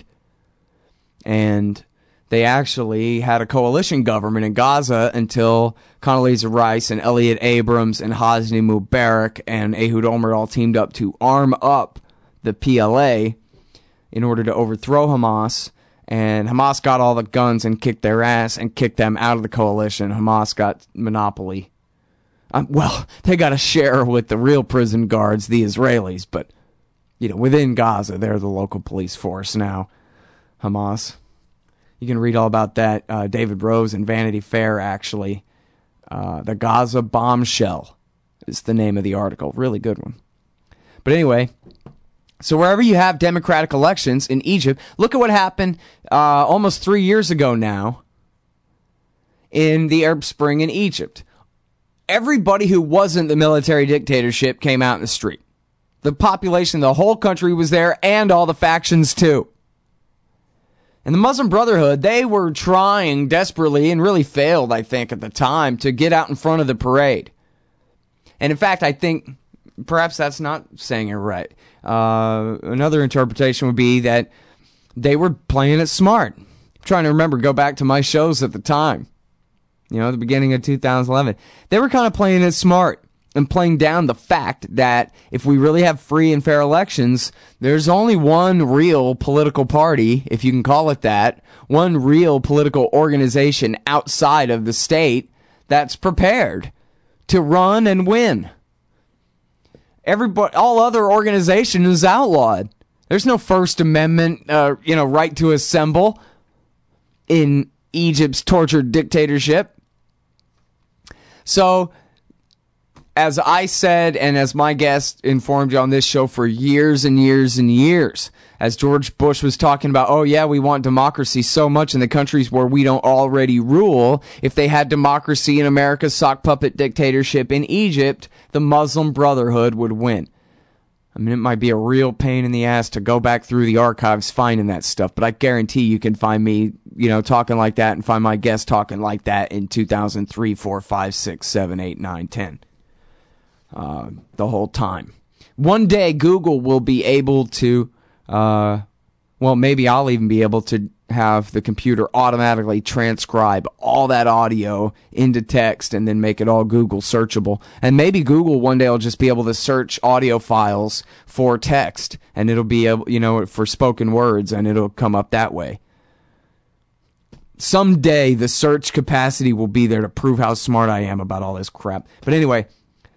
And they actually had a coalition government in Gaza until Condoleezza Rice and Elliot Abrams and Hosni Mubarak and Ehud Olmert all teamed up to arm up the PLA in order to overthrow Hamas. And Hamas got all the guns and kicked their ass and kicked them out of the coalition. Hamas got monopoly. They got a share with the real prison guards, the Israelis, but, within Gaza, they're the local police force now, Hamas. You can read all about that. David Rose in Vanity Fair, actually. The Gaza Bombshell is the name of the article. Really good one. But anyway, so wherever you have democratic elections in Egypt, look at what happened almost 3 years ago now in the Arab Spring in Egypt. Everybody who wasn't the military dictatorship came out in the street. The population, the whole country was there, and all the factions too. And the Muslim Brotherhood, they were trying desperately, and really failed, I think, at the time, to get out in front of the parade. And in fact, I think, perhaps that's not saying it right. Another interpretation would be that they were playing it smart. I'm trying to remember, go back to my shows at the time. The beginning of 2011. They were kind of playing it smart and playing down the fact that if we really have free and fair elections, there's only one real political party, if you can call it that, one real political organization outside of the state that's prepared to run and win. All other organization is outlawed. There's no First Amendment, right to assemble in Egypt's tortured dictatorship. So, as I said, and as my guest informed you on this show for years and years and years, as George Bush was talking about, oh yeah, we want democracy so much in the countries where we don't already rule. If they had democracy in America's sock puppet dictatorship in Egypt, the Muslim Brotherhood would win. I mean, it might be a real pain in the ass to go back through the archives finding that stuff, but I guarantee you can find me, talking like that and find my guest talking like that in 2003, 4, 5, 6, 7, 8, 9, 10. The whole time. One day, Google will be able to, maybe I'll even be able to have the computer automatically transcribe all that audio into text and then make it all Google searchable. And maybe Google one day will just be able to search audio files for text, and it'll be able, for spoken words, and it'll come up that way. Someday, the search capacity will be there to prove how smart I am about all this crap. But anyway,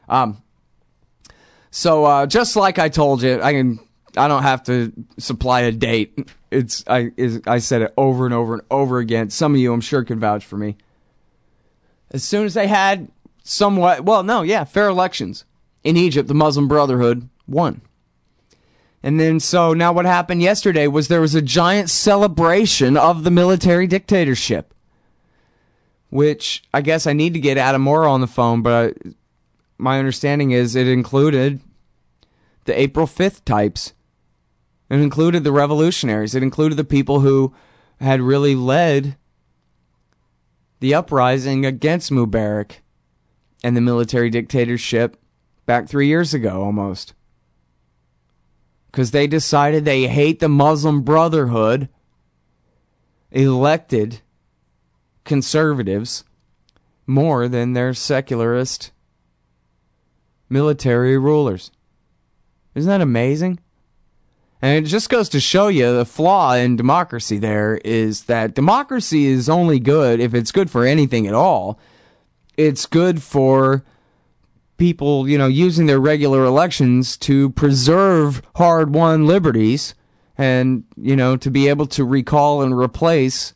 so just like I told you, I don't have to supply a date. I said it over and over and over again. Some of you, I'm sure, can vouch for me. As soon as they had fair elections in Egypt, the Muslim Brotherhood won. And then, so now what happened yesterday was there was a giant celebration of the military dictatorship, which I guess I need to get Adam Moore on the phone, but my understanding is it included the April 5th types. It included the revolutionaries. It included the people who had really led the uprising against Mubarak and the military dictatorship back 3 years ago almost. Because they decided they hate the Muslim Brotherhood, elected conservatives, more than their secularist military rulers. Isn't that amazing? And it just goes to show you the flaw in democracy there is that democracy is only good if it's good for anything at all. It's good for people, using their regular elections to preserve hard-won liberties and, to be able to recall and replace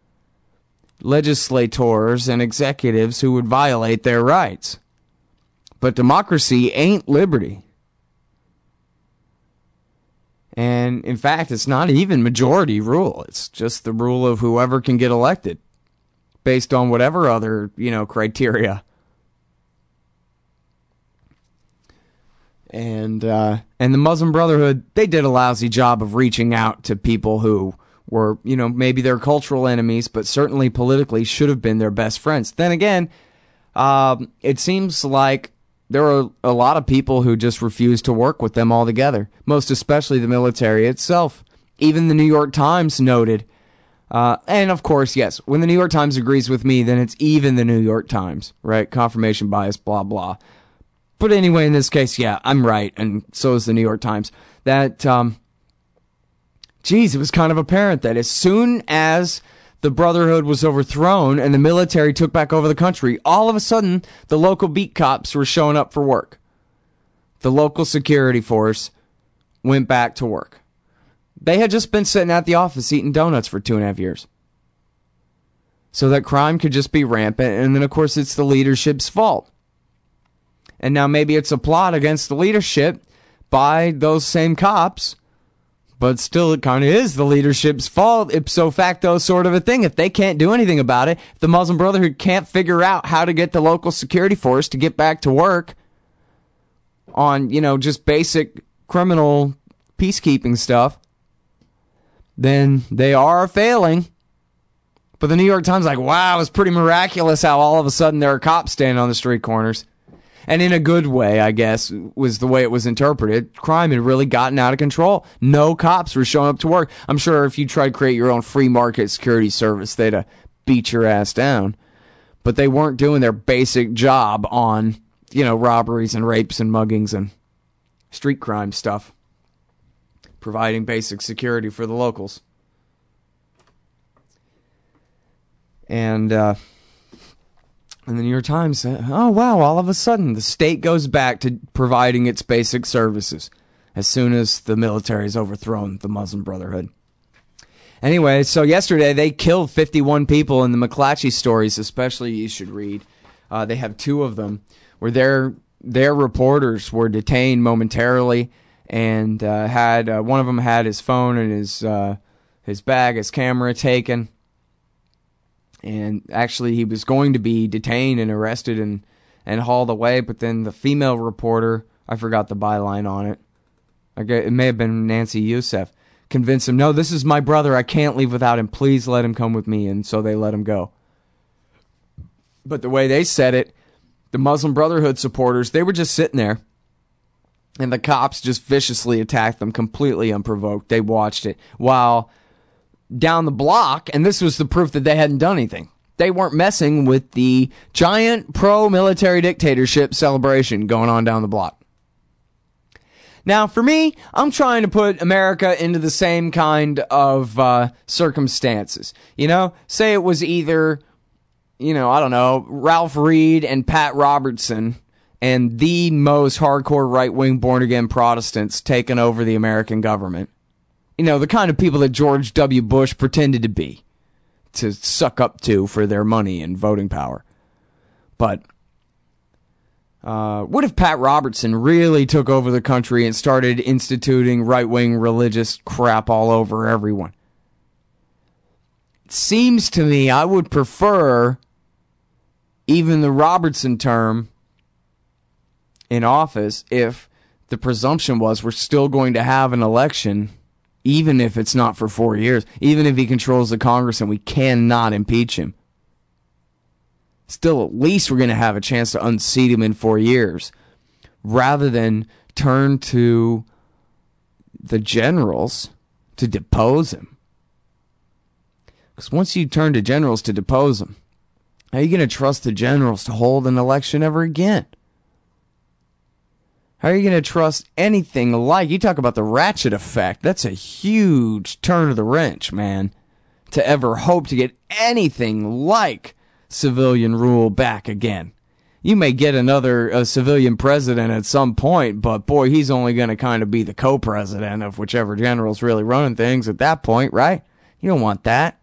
legislators and executives who would violate their rights. But democracy ain't liberty. And, in fact, it's not even majority rule. It's just the rule of whoever can get elected based on whatever other, criteria. And the Muslim Brotherhood, they did a lousy job of reaching out to people who were, maybe their cultural enemies, but certainly politically should have been their best friends. Then again, it seems like there are a lot of people who just refuse to work with them altogether, most especially the military itself. Even the New York Times noted, and of course, yes, when the New York Times agrees with me, then it's even the New York Times, right? Confirmation bias, blah, blah. But anyway, in this case, yeah, I'm right, and so is the New York Times, that, it was kind of apparent that as soon as the Brotherhood was overthrown and the military took back over the country, all of a sudden, the local beat cops were showing up for work. The local security force went back to work. They had just been sitting at the office eating donuts for 2.5 years. So that crime could just be rampant, and then, of course, it's the leadership's fault. And now maybe it's a plot against the leadership by those same cops, but still it kind of is the leadership's fault, ipso facto sort of a thing. If they can't do anything about it, if the Muslim Brotherhood can't figure out how to get the local security force to get back to work on, just basic criminal peacekeeping stuff, then they are failing. But the New York Times like, wow, it was pretty miraculous how all of a sudden there are cops standing on the street corners. And in a good way, I guess, was the way it was interpreted. Crime had really gotten out of control. No cops were showing up to work. I'm sure if you tried to create your own free market security service, they'd beat your ass down. But they weren't doing their basic job on, robberies and rapes and muggings and street crime stuff. Providing basic security for the locals. And the New York Times said, oh, wow, all of a sudden the state goes back to providing its basic services as soon as the military has overthrown the Muslim Brotherhood. Anyway, so yesterday they killed 51 people in the McClatchy stories, especially you should read. They have 2 of them where their reporters were detained momentarily and had one of them had his phone and his bag, his camera taken. And actually he was going to be detained and arrested and hauled away, but then the female reporter, I forgot the byline on it. It may have been Nancy Youssef, convinced him, no, this is my brother, I can't leave without him, please let him come with me, and so they let him go. But the way they said it, the Muslim Brotherhood supporters, they were just sitting there, and the cops just viciously attacked them, completely unprovoked. They watched it, while down the block, and this was the proof that they hadn't done anything, they weren't messing with the giant pro-military dictatorship celebration going on down the block. Now, for me, I'm trying to put America into the same kind of circumstances. You know, say it was either, I don't know, Ralph Reed and Pat Robertson and the most hardcore right-wing born-again Protestants taking over the American government. You know, the kind of people that George W. Bush pretended to be, to suck up to for their money and voting power. But what if Pat Robertson really took over the country and started instituting right-wing religious crap all over everyone? It seems to me I would prefer even the Robertson term in office if the presumption was we're still going to have an election, even if it's not for 4 years, even if he controls the Congress and we cannot impeach him. Still, at least we're going to have a chance to unseat him in 4 years, rather than turn to the generals to depose him. Because once you turn to generals to depose him, how are you going to trust the generals to hold an election ever again? How are you going to trust anything like, you talk about the ratchet effect, that's a huge turn of the wrench, man, to ever hope to get anything like civilian rule back again. You may get another civilian president at some point, but boy, he's only going to kind of be the co-president of whichever general's really running things at that point, right? You don't want that.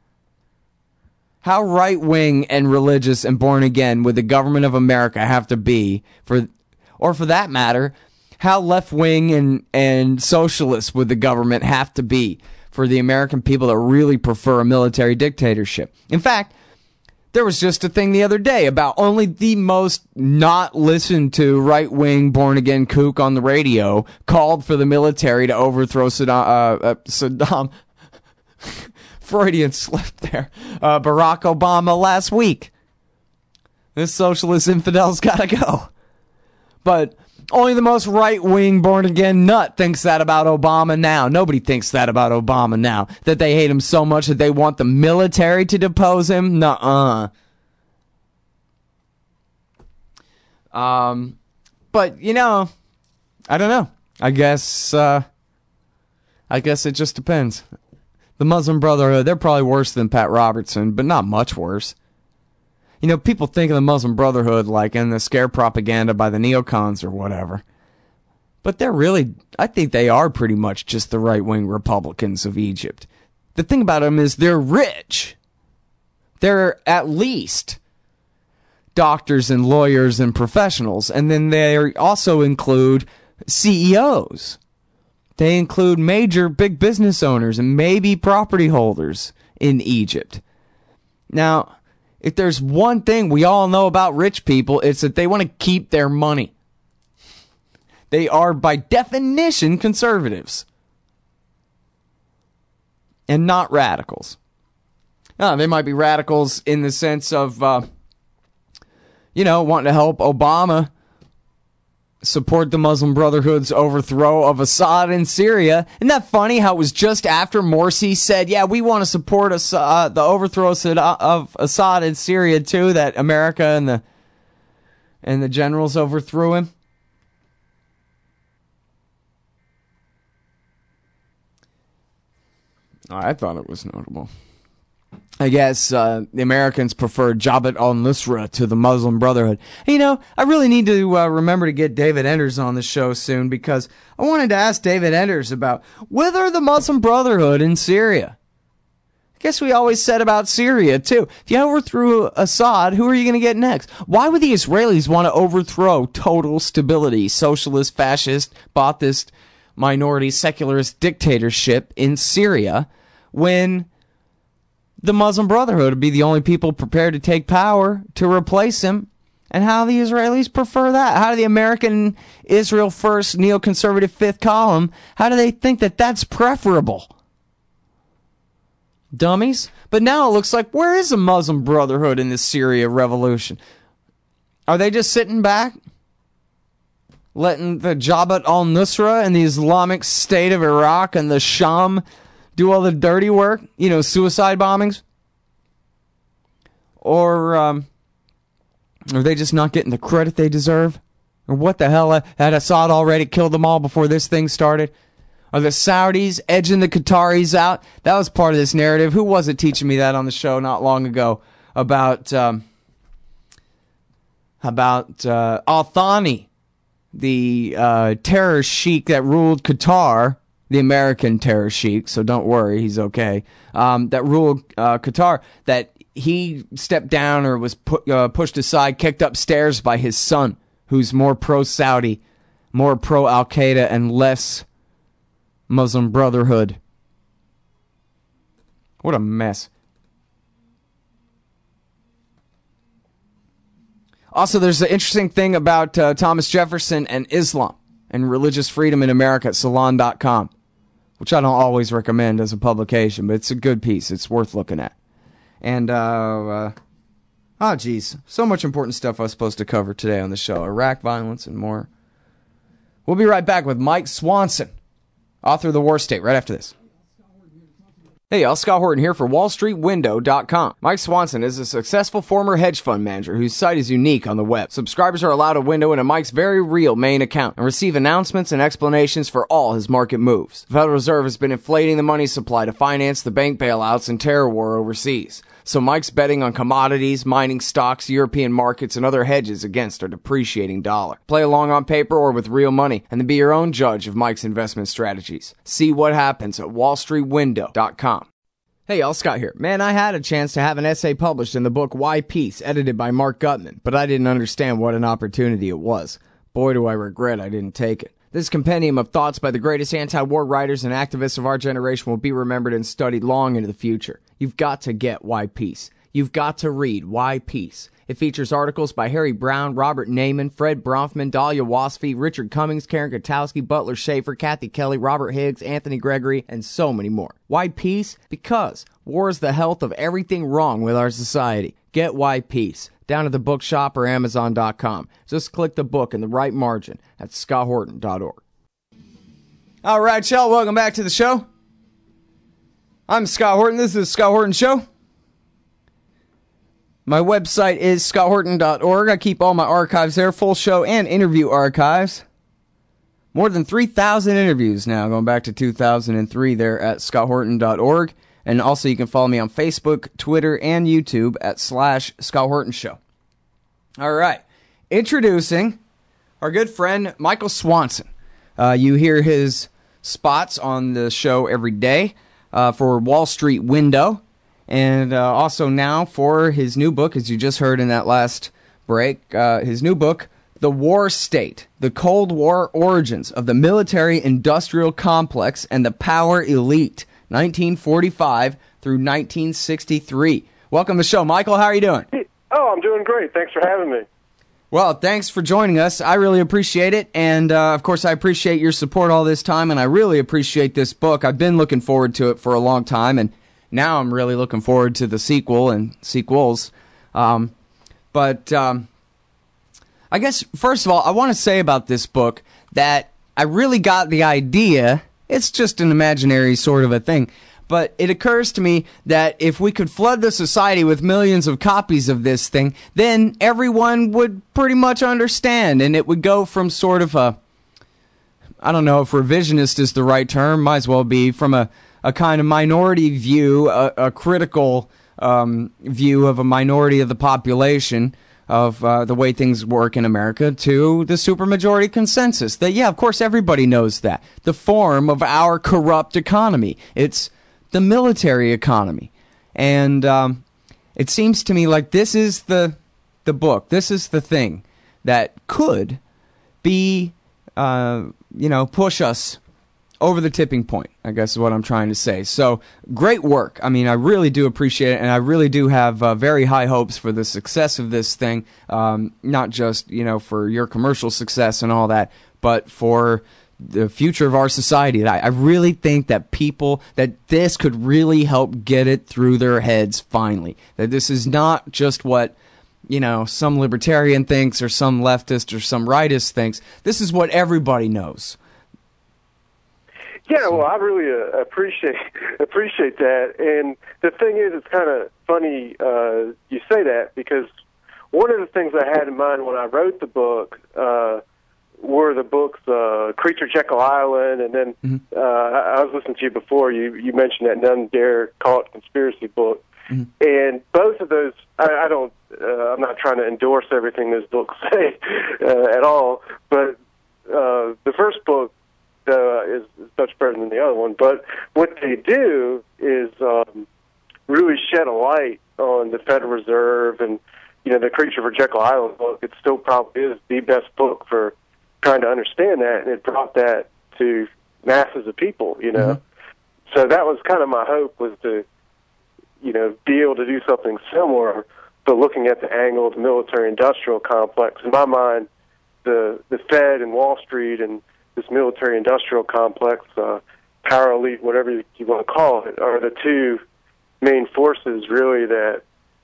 How right-wing and religious and born again would the government of America have to be for that matter, how left-wing and socialist would the government have to be for the American people that really prefer a military dictatorship? In fact, there was just a thing the other day about only the most not listened to right-wing born-again kook on the radio called for the military to overthrow Saddam. Freudian slip there. Barack Obama last week. This socialist infidel's gotta go. But only the most right-wing born-again nut thinks that about Obama now. Nobody thinks that about Obama now. That they hate him so much that they want the military to depose him? Nuh-uh. But, I don't know. I guess it just depends. The Muslim Brotherhood, they're probably worse than Pat Robertson, but not much worse. People think of the Muslim Brotherhood like in the scare propaganda by the neocons or whatever. But I think they are pretty much just the right-wing Republicans of Egypt. The thing about them is they're rich. They're at least doctors and lawyers and professionals. And then they also include CEOs. They include major big business owners and maybe property holders in Egypt. Now, if there's one thing we all know about rich people, it's that they want to keep their money. They are, by definition, conservatives. And not radicals. They might be radicals in the sense of, wanting to help Obama support the Muslim Brotherhood's overthrow of Assad in Syria. Isn't that funny how it was just after Morsi said, yeah, we want to support the overthrow of Assad in Syria too, that America and the generals overthrew him? I thought it was notable. I guess the Americans prefer Jabhat al-Nusra to the Muslim Brotherhood. I really need to remember to get David Enders on the show soon, because I wanted to ask David Enders about whether the Muslim Brotherhood in Syria Guess we always said about Syria, too. If you overthrew Assad, who are you going to get next? Why would the Israelis want to overthrow total stability, socialist, fascist, Ba'athist, minority, secularist dictatorship in Syria when the Muslim Brotherhood would be the only people prepared to take power to replace him? And how the Israelis prefer that? How do the American Israel First neoconservative fifth column, how do they think that that's preferable? Dummies. But now it looks like, where is the Muslim Brotherhood in this Syria revolution? Are they just sitting back, letting the Jabhat al-Nusra and the Islamic State of Iraq and the Sham do all the dirty work? You know, suicide bombings? Or are they just not getting the credit they deserve? Or what the hell? Had Assad already killed them all before this thing started? Are the Saudis edging the Qataris out? That was part of this narrative. Who was it teaching me that on the show not long ago about al-Thani, the terror sheik that ruled Qatar, the American terror sheik, so don't worry, he's okay, that ruled Qatar, that he stepped down or was pushed aside, kicked upstairs by his son, who's more pro-Saudi, more pro-Al-Qaeda, and less Muslim Brotherhood. What a mess. Also, there's an interesting thing about Thomas Jefferson and Islam and religious freedom in America at Salon.com, which I don't always recommend as a publication, but it's a good piece. It's worth looking at. And, geez, so much important stuff I was supposed to cover today on the show. Iraq violence and more. We'll be right back with Mike Swanson, author of The War State, right after this. Hey y'all, Scott Horton here for WallStreetWindow.com. Mike Swanson is a successful former hedge fund manager whose site is unique on the web. Subscribers are allowed a window into Mike's very real main account and receive announcements and explanations for all his market moves. The Federal Reserve has been inflating the money supply to finance the bank bailouts and terror war overseas. So Mike's betting on commodities, mining stocks, European markets, and other hedges against a depreciating dollar. Play along on paper or with real money, and then be your own judge of Mike's investment strategies. See what happens at WallStreetWindow.com. Hey y'all, Scott here. Man, I had a chance to have an essay published in the book Why Peace, edited by Mark Gutman, but I didn't understand what an opportunity it was. Boy, do I regret I didn't take it. This compendium of thoughts by the greatest anti-war writers and activists of our generation will be remembered and studied long into the future. You've got to get Why Peace. You've got to read Why Peace. It features articles by Harry Brown, Robert Naiman, Fred Bronfman, Dahlia Wasfy, Richard Cummings, Karen Kotowski, Butler Schaefer, Kathy Kelly, Robert Higgs, Anthony Gregory, and so many more. Why Peace? Because war is the health of everything wrong with our society. Get Why Peace down at the bookshop or Amazon.com. Just click the book in the right margin at scotthorton.org. All right, y'all, welcome back to the show. I'm Scott Horton. This is the Scott Horton Show. My website is scotthorton.org. I keep all my archives there, full show and interview archives. More than 3,000 interviews now, going back to 2003 there at scotthorton.org. And also you can follow me on Facebook, Twitter, and YouTube at /Scott Horton Show. All right. Introducing our good friend Michael Swanson. You hear his spots on the show every day for Wall Street Window. And also now for his new book, as you just heard in that last break, his new book, The War State, The Cold War Origins of the Military-Industrial Complex and the Power Elite, 1945 through 1963. Welcome to the show, Michael. How are you doing? Oh, I'm doing great. Thanks for having me. Well, thanks for joining us. I really appreciate it. And, of course, I appreciate your support all this time, and I really appreciate this book. I've been looking forward to it for a long time, and now I'm really looking forward to the sequel and sequels. But I guess, first of all, I want to say about this book that I really got the idea. It's just an imaginary sort of a thing. But it occurs to me that if we could flood the society with millions of copies of this thing, then everyone would pretty much understand. And it would go from sort of a, I don't know if revisionist is the right term, might as well be, from a kind of minority view, a critical view of a minority of the population of the way things work in America, to the supermajority consensus. That, yeah, of course, everybody knows that. The form of our corrupt economy. It's the military economy. And it seems to me like this is the book. This is the thing that could be, push us over the tipping point, I guess is what I'm trying to say. So, great work. I mean, I really do appreciate it, and I really do have very high hopes for the success of this thing, not just, for your commercial success and all that, but for the future of our society. I really think that that this could really help get it through their heads finally. That this is not just what, some libertarian thinks or some leftist or some rightist thinks. This is what everybody knows. Yeah, well, I really appreciate that. And the thing is, it's kind of funny you say that, because one of the things I had in mind when I wrote the book were the books Creature Jekyll Island, and then I was listening to you before. You mentioned that None Dare Call It Conspiracy book, and both of those, I'm not trying to endorse everything those books say at all, but the first book is much better than the other one. But what they do is really shed a light on the Federal Reserve, and the Creature for Jekyll Island book. It still probably is the best book for trying to understand that, and it brought that to masses of people. So that was kind of my hope, was to be able to do something similar, but looking at the angle of the military-industrial complex. In my mind, the Fed and Wall Street and this military-industrial complex, power elite, whatever you want to call it, are the two main forces really that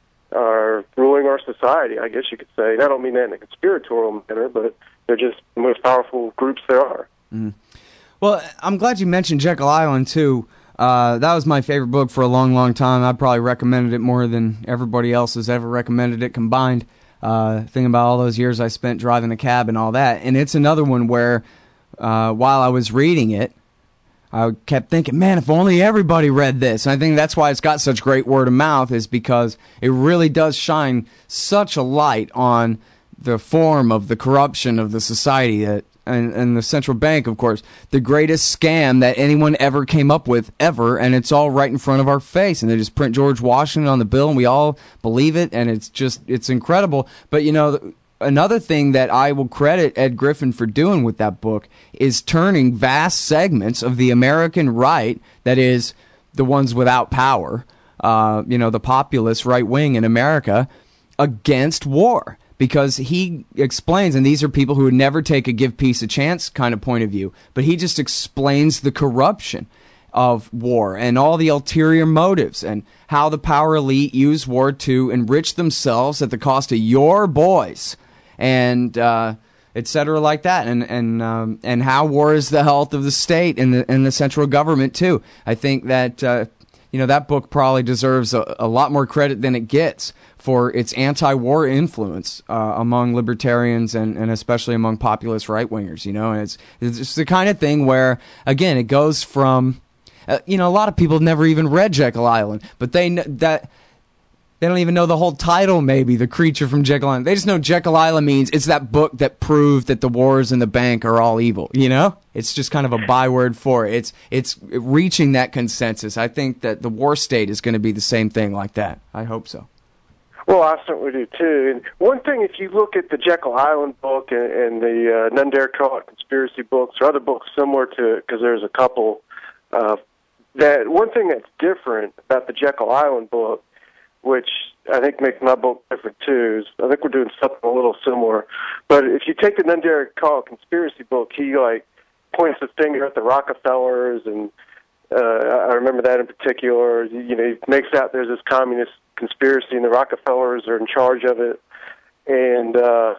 are ruling our society, I guess you could say. And I don't mean that in a conspiratorial manner, but they're just the most powerful groups there are. Mm. Well, I'm glad you mentioned Jekyll Island, too. That was my favorite book for a long, long time. I probably recommended it more than everybody else has ever recommended it combined. Thinking about all those years I spent driving the cab and all that. And it's another one where while I was reading it, I kept thinking, man, if only everybody read this. And I think that's why it's got such great word of mouth, is because it really does shine such a light on the form of the corruption of the society that, and the central bank, of course, the greatest scam that anyone ever came up with, ever, and it's all right in front of our face. And they just print George Washington on the bill, and we all believe it, and it's incredible. But, another thing that I will credit Ed Griffin for doing with that book is turning vast segments of the American right, that is, the ones without power, the populist right wing in America, against war. Because he explains, and these are people who would never take a give peace a chance kind of point of view, but he just explains the corruption of war and all the ulterior motives and how the power elite use war to enrich themselves at the cost of your boys, and et cetera, like that, and how war is the health of the state and the central government too. I think that that book probably deserves a lot more credit than it gets for its anti-war influence among libertarians and especially among populist right-wingers. And it's the kind of thing where, again, it goes from a lot of people never even read Jekyll Island, but they don't even know the whole title, maybe, The Creature from Jekyll Island. They just know Jekyll Island means it's that book that proved that the wars in the bank are all evil, It's just kind of a byword for it. It's reaching that consensus. I think that the war state is going to be the same thing like that. I hope so. Well, I certainly do, too. And one thing, if you look at the Jekyll Island book and the None Dare Call It Conspiracy books, or other books similar to it, because there's a couple, that one thing that's different about the Jekyll Island book, which I think makes my book different, too, is I think we're doing something a little similar. But if you take the None Dare Call It Conspiracy book, he, points his finger at the Rockefellers, and I remember that in particular. He makes out there's this communist conspiracy and the Rockefellers are in charge of it. And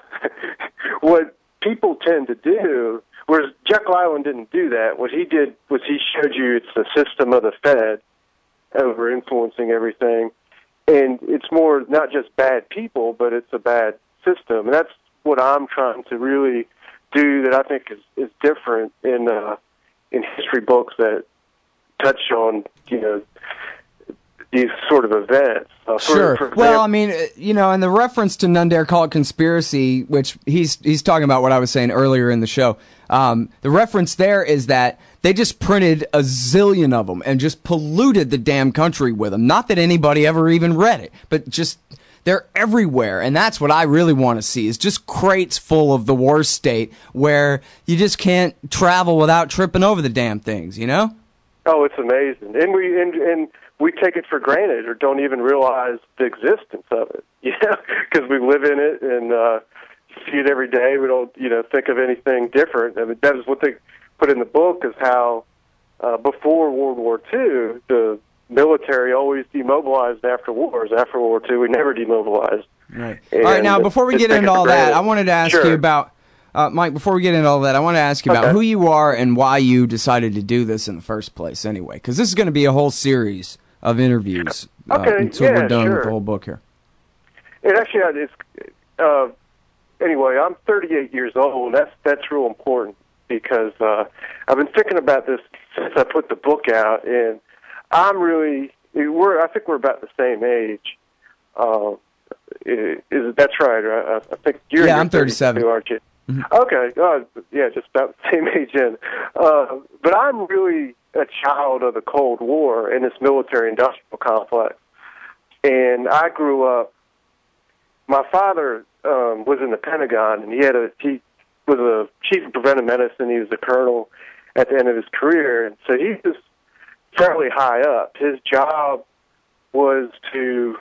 what people tend to do, whereas Jekyll Island didn't do that, what he did was he showed you it's the system of the Fed over influencing everything. And it's more not just bad people, but it's a bad system. And that's what I'm trying to really do that I think is different in history books that touch on, these sort of events. Sure. Well, I mean, and the reference to None Dare Call It Conspiracy, which he's talking about what I was saying earlier in the show. The reference there is that they just printed a zillion of them and just polluted the damn country with them. Not that anybody ever even read it, but just they're everywhere. And that's what I really want to see, is just crates full of the war state where you just can't travel without tripping over the damn things, you know? Oh, it's amazing. And we take it for granted or don't even realize the existence of it, because we live in it and see it every day. We don't, think of anything different. I mean, that is what they put in the book, is how before World War II, the military always demobilized after wars. After World War II, we never demobilized. Right. All right, now, before we get into all that, I wanted to ask you about, Mike, before we get into all that, I want to ask you about who you are and why you decided to do this in the first place anyway, because this is going to be a whole series of interviews until we're done with the whole book here. It actually is. Anyway, I'm 38 years old. That's real important, because I've been thinking about this since I put the book out, and I think we're about the same age. That's right? I think you're. Yeah, I'm 37. Aren't you? Mm-hmm. Okay, just about the same age then. But I'm really a child of the Cold War and this military-industrial complex. And I grew up. My father was in the Pentagon, and he was a chief of preventive medicine. He was a colonel at the end of his career, and so he was fairly high up. His job was to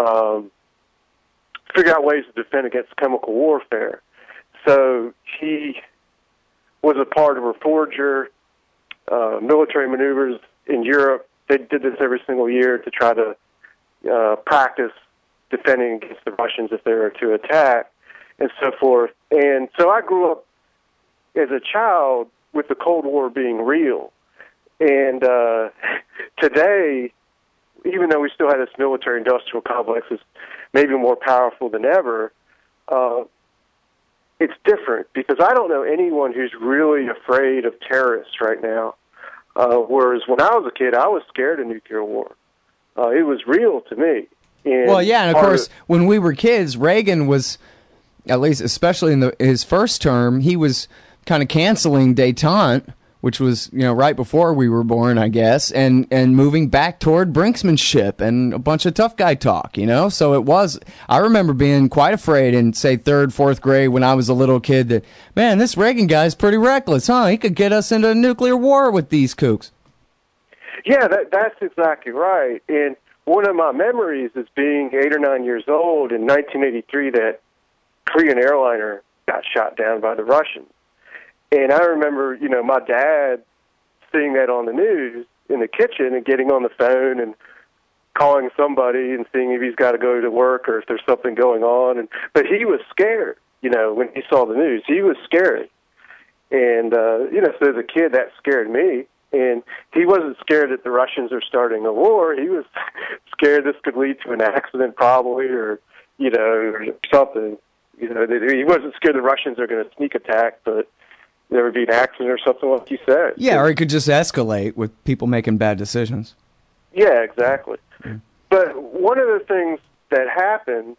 figure out ways to defend against chemical warfare. So he was a part of Reforger, military maneuvers in Europe. They did this every single year to try to practice defending against the Russians if they were to attack, and so forth. And so I grew up as a child with the Cold War being real. And today, even though we still have this military-industrial complex that's maybe more powerful than ever, it's different, because I don't know anyone who's really afraid of terrorists right now. Whereas when I was a kid, I was scared of nuclear war. It was real to me. And of course, when we were kids, Reagan was, at least especially in his first term, he was kind of canceling détente, which was, right before we were born, I guess, and moving back toward brinksmanship and a bunch of tough guy talk, So it was, I remember being quite afraid in, say, 3rd, 4th grade when I was a little kid that, man, this Reagan guy's pretty reckless, huh? He could get us into a nuclear war with these kooks. Yeah, that's exactly right. And one of my memories is being 8 or 9 years old in 1983, that Korean airliner got shot down by the Russians. And I remember, my dad seeing that on the news in the kitchen and getting on the phone and calling somebody and seeing if he's got to go to work or if there's something going on. But he was scared, when he saw the news. He was scared. And, so as a kid, that scared me. And he wasn't scared that the Russians are starting a war. He was scared this could lead to an accident probably, or, or something. He wasn't scared the Russians are going to sneak attack, but there would be an accident or something like you said. Yeah, or it could just escalate with people making bad decisions. Yeah, exactly. Mm. But one of the things that happened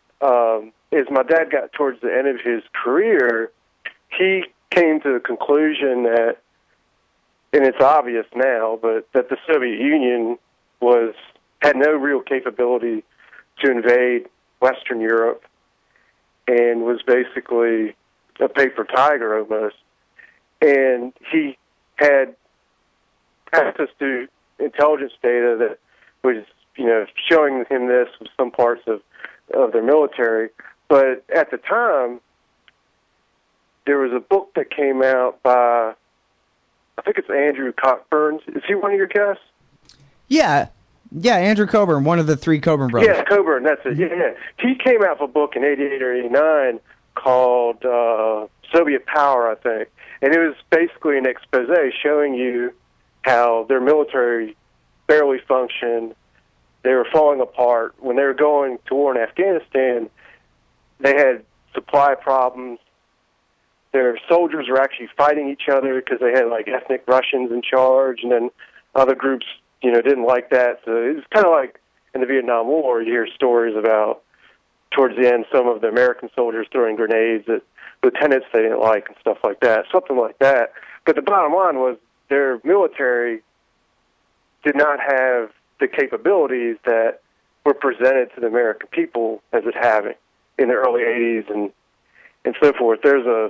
is my dad got towards the end of his career, he came to the conclusion that, and it's obvious now, but that the Soviet Union had no real capability to invade Western Europe and was basically a paper tiger almost. And he had access to intelligence data that was, showing him this with some parts of their military. But at the time, there was a book that came out by, I think it's Andrew Cockburn. Is he one of your guests? Yeah, Andrew Coburn, one of the 3 Coburn brothers. Yeah, Coburn, that's it. Yeah. He came out with a book in 88 or 89 called Soviet Power, I think. And it was basically an expose showing you how their military barely functioned. They were falling apart. When they were going to war in Afghanistan, they had supply problems. Their soldiers were actually fighting each other because they had, ethnic Russians in charge, and then other groups, didn't like that. So it was kind of like in the Vietnam War, you hear stories about, towards the end, some of the American soldiers throwing grenades at lieutenants they didn't like and stuff like that, something like that. But the bottom line was their military did not have the capabilities that were presented to the American people as it having in the early 80s and so forth. There's a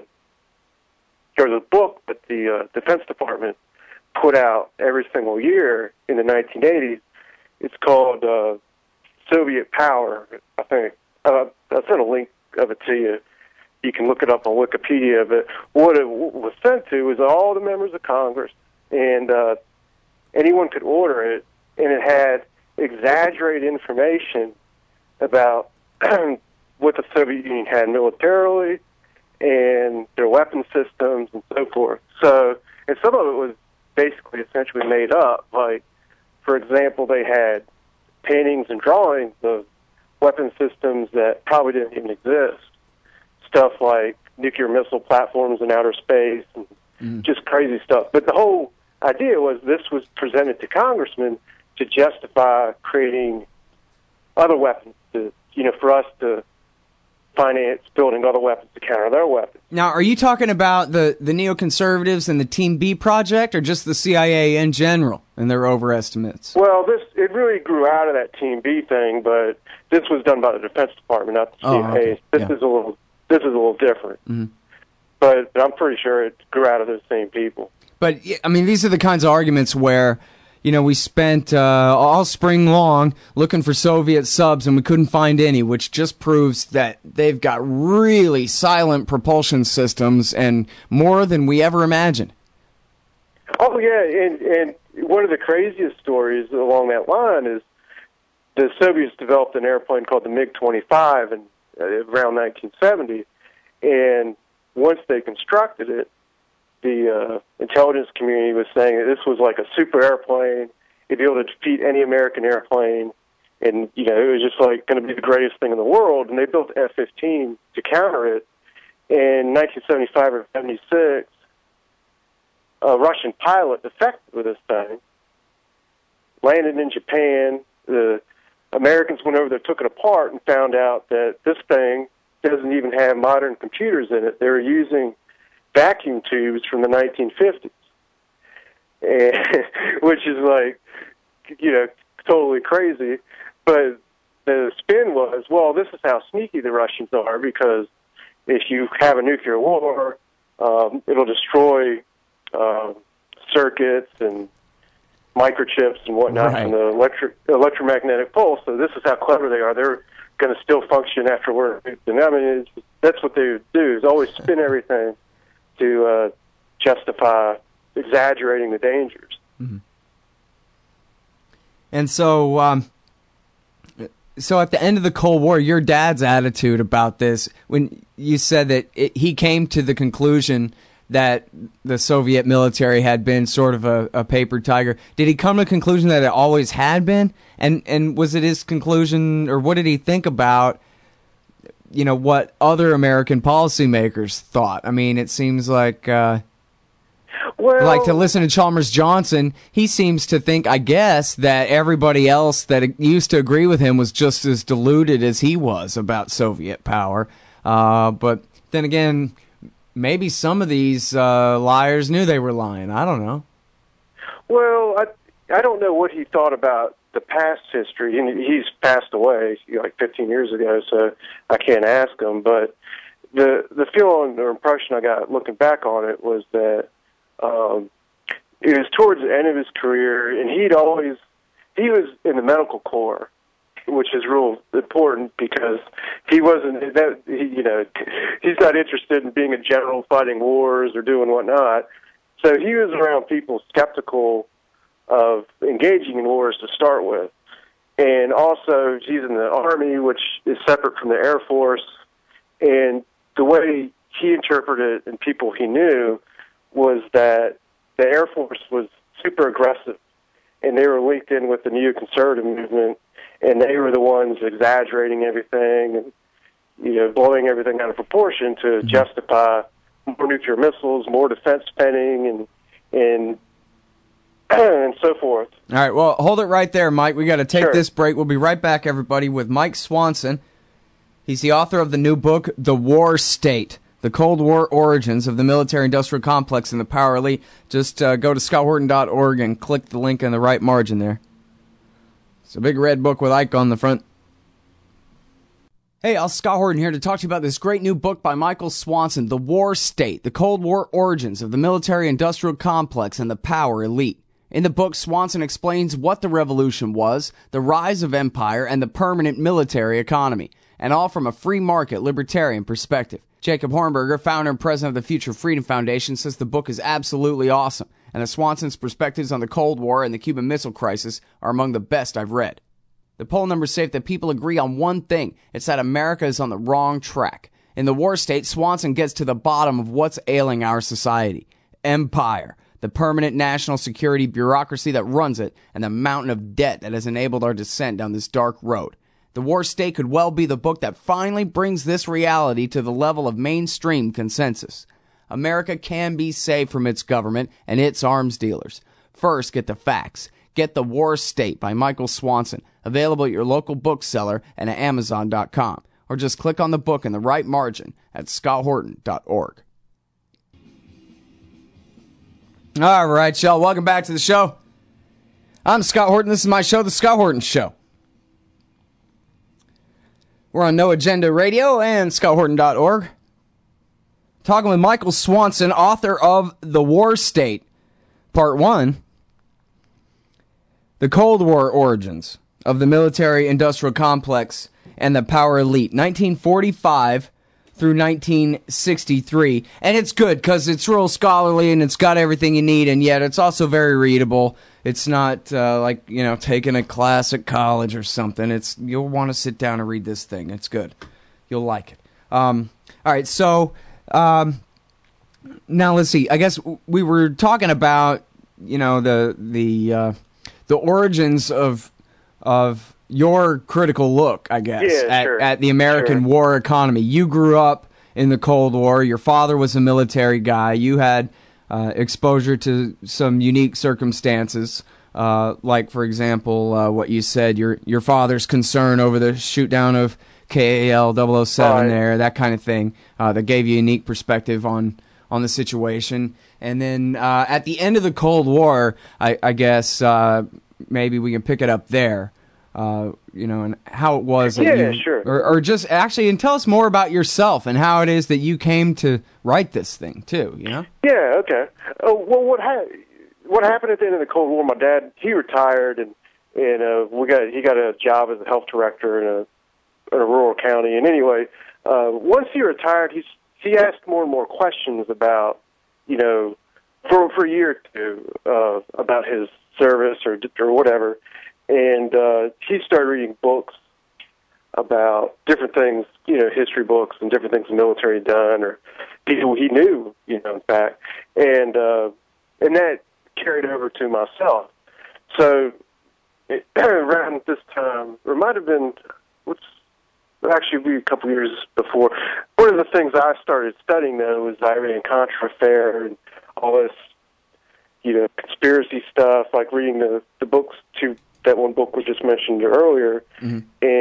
book that the Defense Department put out every single year in the 1980s. It's called Soviet Power, I think. I'll send a link of it to you. You can look it up on Wikipedia. But what it was sent to was all the members of Congress, and anyone could order it, and it had exaggerated information about what the Soviet Union had militarily and their weapon systems and so forth. So, and some of it was basically essentially made up. Like, for example, they had paintings and drawings of weapon systems that probably didn't even exist. Stuff like nuclear missile platforms in outer space and just crazy stuff. But the whole idea was this was presented to congressmen to justify creating other weapons, for us to finance building other weapons to counter their weapons. Now, are you talking about the neoconservatives and the Team B project, or just the CIA in general and their overestimates? Well, it really grew out of that Team B thing, but this was done by the Defense Department, not the CIA. Okay. This is a little different. Mm-hmm. But I'm pretty sure it grew out of those same people. But I mean, these are the kinds of arguments where, we spent all spring long looking for Soviet subs and we couldn't find any, which just proves that they've got really silent propulsion systems and more than we ever imagined. Oh, yeah, and one of the craziest stories along that line is the Soviets developed an airplane called the MiG-25 around 1970, and once they constructed it, the intelligence community was saying that this was like a super airplane. It'd be able to defeat any American airplane, and it was just like going to be the greatest thing in the world. And they built the F-15 to counter it. In 1975 or 76, a Russian pilot defected with this thing, landed in Japan. The Americans went over there, took it apart, and found out that this thing doesn't even have modern computers in it. They were using vacuum tubes from the 1950s, and, which is like, totally crazy. But the spin was, well, this is how sneaky the Russians are, because if you have a nuclear war, it'll destroy circuits and microchips and whatnot from the electromagnetic pulse. So this is how clever they are. They're going to still function after we're nuked. And I mean, that's what they would do, is always spin everything to justify exaggerating the dangers. Mm-hmm. And so at the end of the Cold War, your dad's attitude about this, when you said that he came to the conclusion that the Soviet military had been sort of a paper tiger, did he come to the conclusion that it always had been? And was it his conclusion, or what did he think about what other American policymakers thought? I mean, it seems like, like to listen to Chalmers Johnson, he seems to think, I guess, that everybody else that used to agree with him was just as deluded as he was about Soviet power. But then again, maybe some of these liars knew they were lying. I don't know. Well, I don't know what he thought about the past history, and he's passed away like 15 years ago, so I can't ask him. But the feeling or impression I got looking back on it was that it was towards the end of his career, and he was in the medical corps, which is real important because he wasn't he's not interested in being a general fighting wars or doing whatnot. So he was around people skeptical of engaging in wars to start with. And also, he's in the Army, which is separate from the Air Force. And the way he interpreted it and people he knew was that the Air Force was super aggressive, and they were linked in with the neoconservative movement, and they were the ones exaggerating everything and, blowing everything out of proportion to justify more nuclear missiles, more defense spending, and and so forth. All right, well, hold it right there, Mike. We got to take Sure. this break. We'll be right back, everybody, with Mike Swanson. He's the author of the new book, The War State, The Cold War Origins of the Military-Industrial Complex and the Power Elite. Just go to scotthorton.org and click the link in the right margin there. It's a big red book with Ike on the front. Hey, Al Scott Horton here to talk to you about this great new book by Michael Swanson, The War State, The Cold War Origins of the Military-Industrial Complex and the Power Elite. In the book, Swanson explains what the revolution was, the rise of empire, and the permanent military economy, and all from a free market libertarian perspective. Jacob Hornberger, founder and president of the Future Freedom Foundation, says the book is absolutely awesome, and that Swanson's perspectives on the Cold War and the Cuban Missile Crisis are among the best I've read. The poll numbers say that people agree on one thing. It's that America is on the wrong track. In The War State, Swanson gets to the bottom of what's ailing our society. Empire, the permanent national security bureaucracy that runs it, and the mountain of debt that has enabled our descent down this dark road. The War State could well be the book that finally brings this reality to the level of mainstream consensus. America can be saved from its government and its arms dealers. First, get the facts. Get The War State by Michael Swanson, available at your local bookseller and at Amazon.com. Or just click on the book in the right margin at scotthorton.org. All right, y'all. Welcome back to the show. I'm Scott Horton. This is my show, The Scott Horton Show. We're on No Agenda Radio and scotthorton.org. Talking with Michael Swanson, author of The War State, Part 1. The Cold War Origins of the Military-Industrial Complex and the Power Elite, 1945 through 1963. And it's good because it's real scholarly and it's got everything you need, and yet it's also very readable. It's not like, taking a class at college or something. You'll want to sit down and read this thing. It's good. You'll like it. All right, so now let's see. I guess we were talking about, the origins of your critical look, I guess, at the American war economy. You grew up in the Cold War. Your father was a military guy. You had exposure to some unique circumstances, like, for example, what you said, your father's concern over the shoot down of KAL 007 there, that kind of thing, that gave you a unique perspective on the situation. And then at the end of the Cold War, I guess maybe we can pick it up there, and how it was. Or just actually, and tell us more about yourself and how it is that you came to write this thing too. Yeah. Okay. Well, what happened at the end of the Cold War? My dad, he retired, and he got a job as a health director in a rural county. And anyway, once he retired, he asked more and more questions about, for a year or two, about his service or whatever, and he started reading books about different things, history books and different things the military had done or people he knew, in fact, and that carried over to myself. So around this time, or it might have been, actually a couple years before, one of the things I started studying, though, was the Iran Contra affair and all this, conspiracy stuff, like reading the books, that one book was just mentioned earlier, and,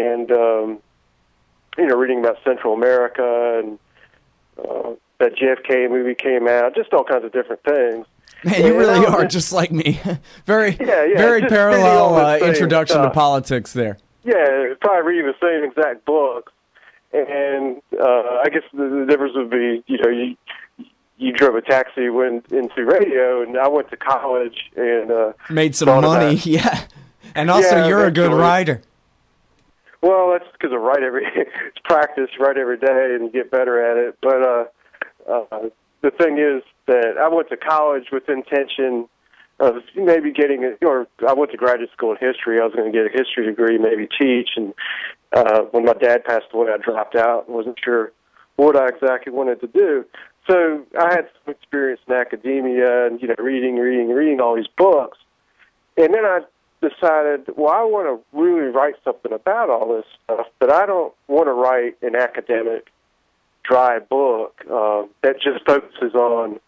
reading about Central America, and that JFK movie came out, just all kinds of different things. Man, you really are just like me. Very parallel introduction to politics there. Yeah, probably reading the same exact books. And I guess the difference would be, you drove a taxi, went into radio, and I went to college and made some money, yeah. And also, you're a good writer. Well, that's because I write practice every day and get better at it. But the thing is that I went to college with intention of maybe I went to graduate school in history. I was going to get a history degree, maybe teach. And when my dad passed away, I dropped out and wasn't sure what I exactly wanted to do. So I had some experience in academia and, reading all these books. And then I decided, I want to really write something about all this stuff, but I don't want to write an academic, dry book that just focuses on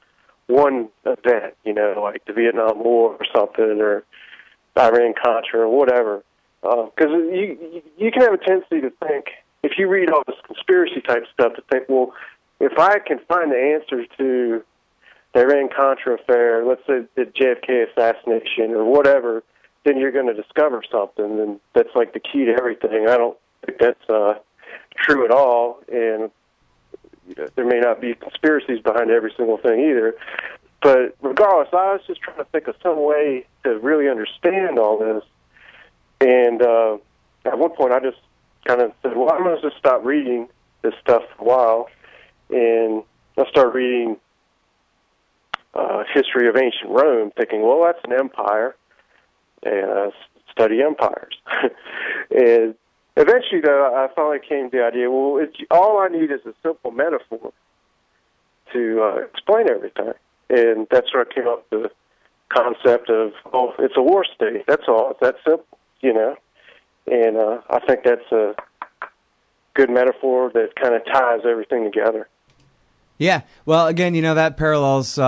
one event, like the Vietnam War or something, or Iran-Contra or whatever. Because you can have a tendency to think, if you read all this conspiracy-type stuff, to think, well, if I can find the answers to the Iran-Contra affair, let's say the JFK assassination or whatever, then you're going to discover something, and that's like the key to everything. I don't think that's true at all, and there may not be conspiracies behind every single thing either. But regardless, I was just trying to think of some way to really understand all this. And at one point, I just kind of said, well, I'm going to just stop reading this stuff for a while. And I started reading history of ancient Rome, thinking, well, that's an empire, and I study empires. And eventually, though, I finally came to the idea, well, all I need is a simple metaphor to explain everything. And that's where I came up with the concept of, oh, it's a war state. That's all. It's that simple, And I think that's a good metaphor that kind of ties everything together. Yeah. Well, again, that parallels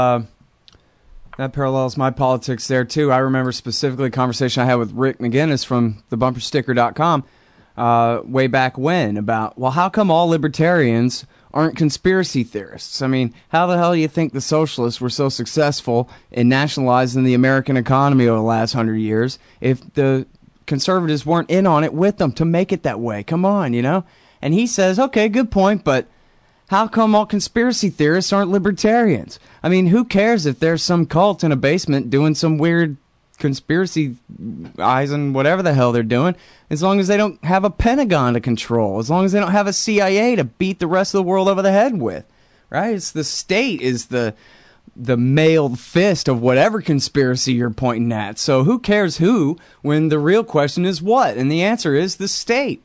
my politics there, too. I remember specifically a conversation I had with Rick McGinnis from thebumpersticker.com way back when about, well, how come all libertarians aren't conspiracy theorists? I mean, how the hell do you think the socialists were so successful in nationalizing the American economy over the last 100 years if the conservatives weren't in on it with them to make it that way? Come on, And he says, okay, good point, but how come all conspiracy theorists aren't libertarians? I mean, who cares if there's some cult in a basement doing some weird conspiracy eyes and whatever the hell they're doing, as long as they don't have a Pentagon to control, as long as they don't have a CIA to beat the rest of the world over the head with, right? It's the state is the mailed fist of whatever conspiracy you're pointing at. So who cares who when the real question is what? And the answer is the state.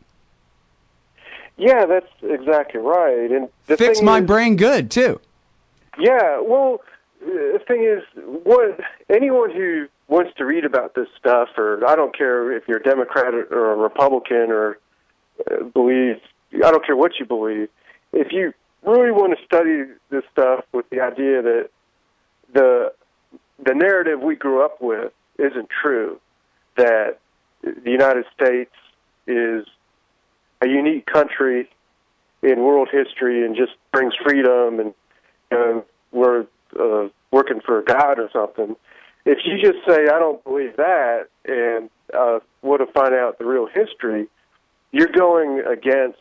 Yeah, that's exactly right. And the fix thing my is, brain good, too. Yeah, well, the thing is, anyone who wants to read about this stuff, or I don't care if you're a Democrat or a Republican or believe, I don't care what you believe, if you really want to study this stuff with the idea that the narrative we grew up with isn't true, that the United States is a unique country in world history and just brings freedom, and we're working for God or something. If you just say, I don't believe that, and want to find out the real history, you're going against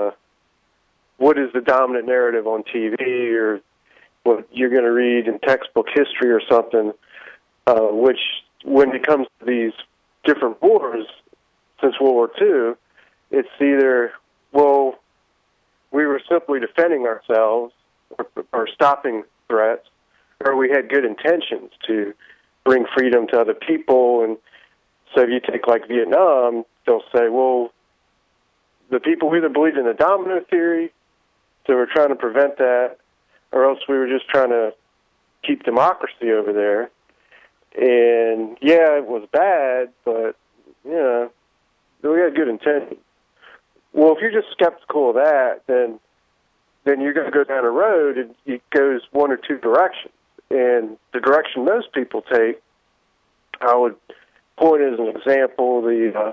what is the dominant narrative on TV or what you're going to read in textbook history or something, which when it comes to these different wars since World War II, it's either, well, we were simply defending ourselves or stopping threats, or we had good intentions to bring freedom to other people. And so if you take like Vietnam, they'll say, well, the people either believed in the domino theory, so we're trying to prevent that, or else we were just trying to keep democracy over there. And yeah, it was bad, but we had good intentions. Well, if you're just skeptical of that, then you're going to go down a road, and it goes one or two directions. And the direction most people take, I would point as an example,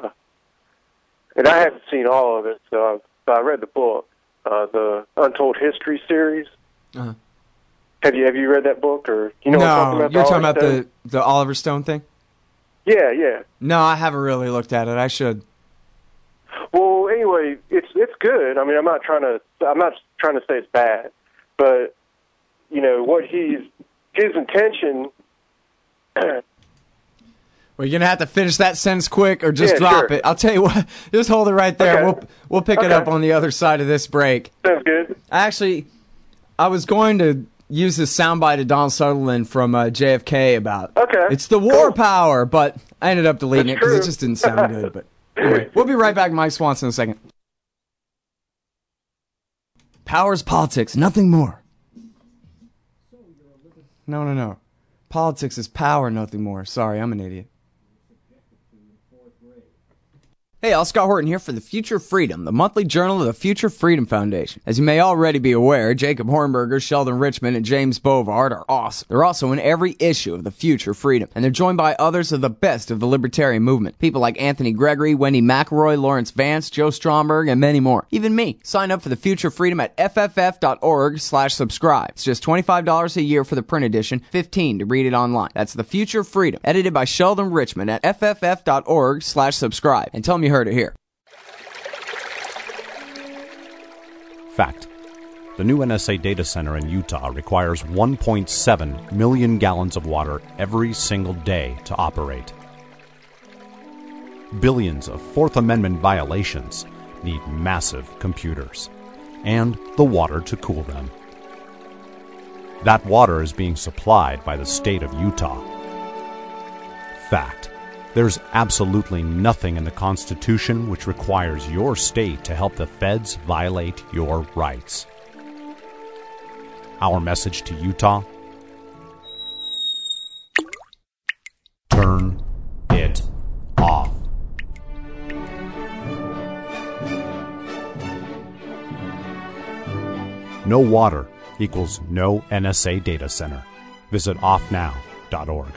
and I haven't seen all of it, so I read the book, the Untold History series. Uh-huh. Have you read that book, or what I'm talking about? You're talking about the Oliver Stone thing? Yeah. No, I haven't really looked at it. I should. Well, anyway, it's good. I mean, I'm not trying to say it's bad, but what his intention. Well, you're gonna have to finish that sentence quick, or just drop it. I'll tell you what. Just hold it right there. Okay. We'll pick it up on the other side of this break. Sounds good. Actually, I was going to use this soundbite of Donald Sutherland from JFK about it's the war power, but I ended up deleting it because it just didn't sound good. But anyway, we'll be right back. Mike Swanson in a second. Power's politics, nothing more. No. Politics is power, nothing more. Sorry, I'm an idiot. Hey, all, Scott Horton here for The Future Freedom, the monthly journal of the Future Freedom Foundation. As you may already be aware, Jacob Hornberger, Sheldon Richman, and James Bovard are awesome. They're also in every issue of The Future Freedom, and they're joined by others of the best of the libertarian movement. People like Anthony Gregory, Wendy McElroy, Lawrence Vance, Joe Stromberg, and many more. Even me. Sign up for The Future Freedom at fff.org/subscribe. It's just $25 a year for the print edition, $15 to read it online. That's The Future Freedom, edited by Sheldon Richman at fff.org/subscribe. And tell me you heard it here. Fact. The new NSA data center in Utah requires 1.7 million gallons of water every single day to operate. Billions of Fourth Amendment violations need massive computers and the water to cool them. That water is being supplied by the state of Utah. Fact. There's absolutely nothing in the Constitution which requires your state to help the feds violate your rights. Our message to Utah: turn it off. No water equals no NSA data center. Visit offnow.org.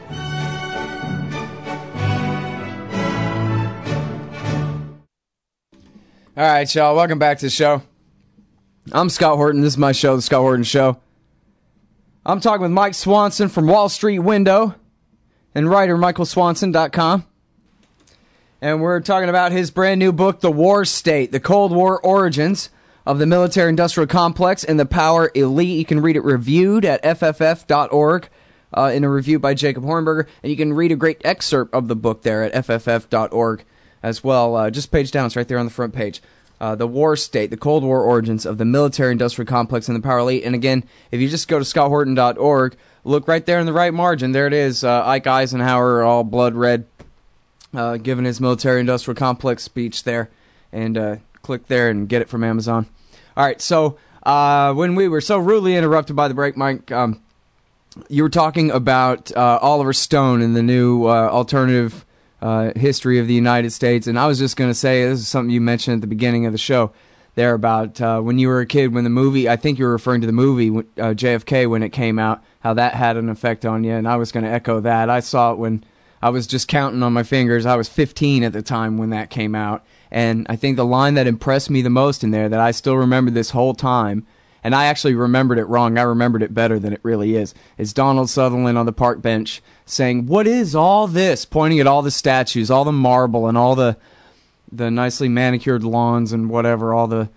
All right, y'all, welcome back to the show. I'm Scott Horton. This is my show, The Scott Horton Show. I'm talking with Mike Swanson from Wall Street Window and writer MichaelSwanson.com. And we're talking about his brand new book, The War State, The Cold War Origins of the Military-Industrial Complex and the Power Elite. You can read it reviewed at fff.org in a review by Jacob Hornberger. And you can read a great excerpt of the book there at fff.org as well. Just page down, it's right there on the front page. The War State, the Cold War Origins of the Military-Industrial Complex and the Power Elite. And again, if you just go to scotthorton.org, look right there in the right margin. There it is, Ike Eisenhower, all blood red, giving his Military-Industrial Complex speech there. And click there and get it from Amazon. All right, so when we were so rudely interrupted by the break, Mike, you were talking about Oliver Stone and the new alternative history of the United States, and I was just going to say, this is something you mentioned at the beginning of the show there about when you were a kid, when the movie, I think you were referring to the movie JFK when it came out, how that had an effect on you, and I was going to echo that. I saw it when I was just counting on my fingers. I was 15 at the time when that came out, and I think the line that impressed me the most in there that I still remember this whole time, and I actually remembered it wrong, I remembered it better than it really is Donald Sutherland on the park bench saying, "What is all this?" pointing at all the statues, all the marble, and all the nicely manicured lawns and whatever, all the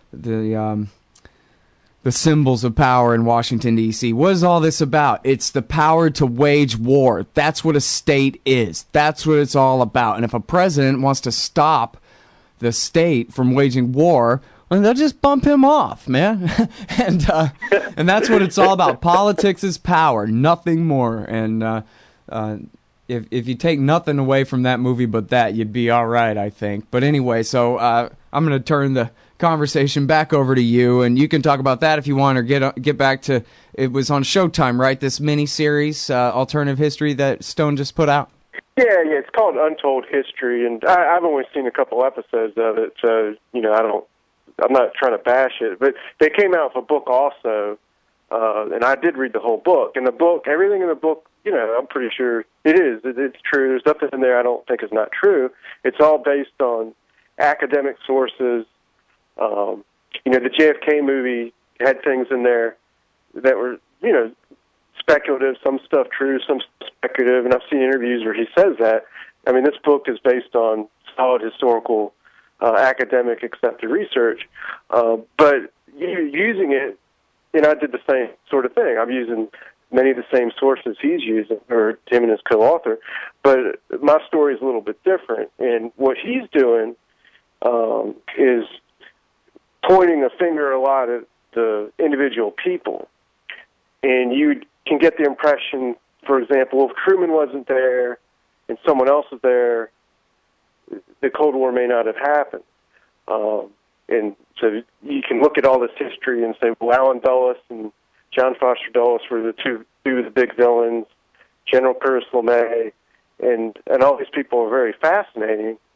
symbols of power in Washington, D.C. What is all this about? It's the power to wage war. That's what a state is. That's what it's all about. And if a president wants to stop the state from waging war, and they'll just bump him off, man. and that's what it's all about. Politics is power, nothing more. And if you take nothing away from that movie but that, you'd be all right, I think. But anyway, so I'm going to turn the conversation back over to you, and you can talk about that if you want, or get back to, it was on Showtime, right? This mini-series, Alternative History, that Stone just put out? Yeah, it's called Untold History, and I've only seen a couple episodes of it, so, I'm not trying to bash it, but they came out with a book also, and I did read the whole book. And the book, everything in the book, I'm pretty sure it is. It's true. There's nothing in there I don't think is not true. It's all based on academic sources. The JFK movie had things in there that were, speculative, some stuff true, some speculative, and I've seen interviews where he says that. I mean, this book is based on solid historical academic accepted research, but using it, and I did the same sort of thing. I'm using many of the same sources he's using, or him and his co-author, but my story is a little bit different. And what he's doing is pointing a finger a lot at the individual people. And you can get the impression, for example, if Truman wasn't there and someone else was there, the Cold War may not have happened. And so you can look at all this history and say, well, Allen Dulles and John Foster Dulles were the two of the big villains, General Curtis LeMay, and all these people are very fascinating.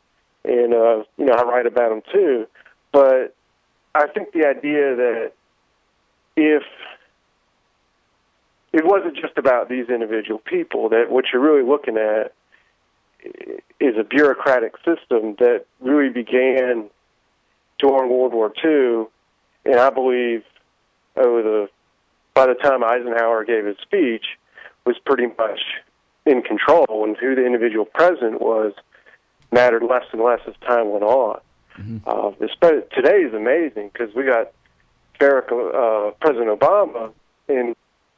and I write about them too. But I think the idea that if it wasn't just about these individual people, that what you're really looking at is a bureaucratic system that really began during World War II, and I believe by the time Eisenhower gave his speech, was pretty much in control, and who the individual president was mattered less and less as time went on. Mm-hmm. Today is amazing because we got President Obama, and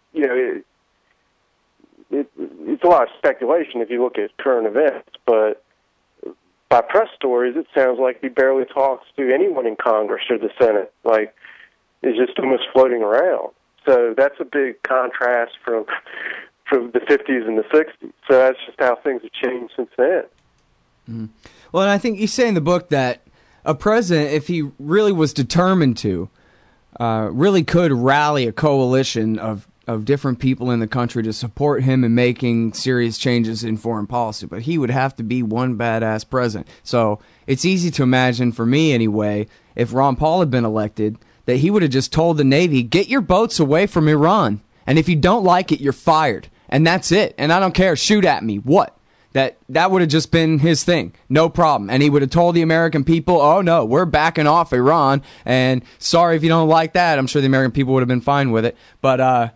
it's a lot of speculation if you look at current events, but by press stories, it sounds like he barely talks to anyone in Congress or the Senate. Like, he's just almost floating around. So that's a big contrast from the 50s and the 60s. So that's just how things have changed since then. Mm-hmm. Well, and I think you say in the book that a president, if he really was determined to, really could rally a coalition of different people in the country to support him in making serious changes in foreign policy. But he would have to be one badass president. So it's easy to imagine, for me anyway, if Ron Paul had been elected, that he would have just told the Navy, get your boats away from Iran. And if you don't like it, you're fired. And that's it. And I don't care. Shoot at me. What? That would have just been his thing. No problem. And he would have told the American people, oh, no, we're backing off Iran. And sorry if you don't like that. I'm sure the American people would have been fine with it. But,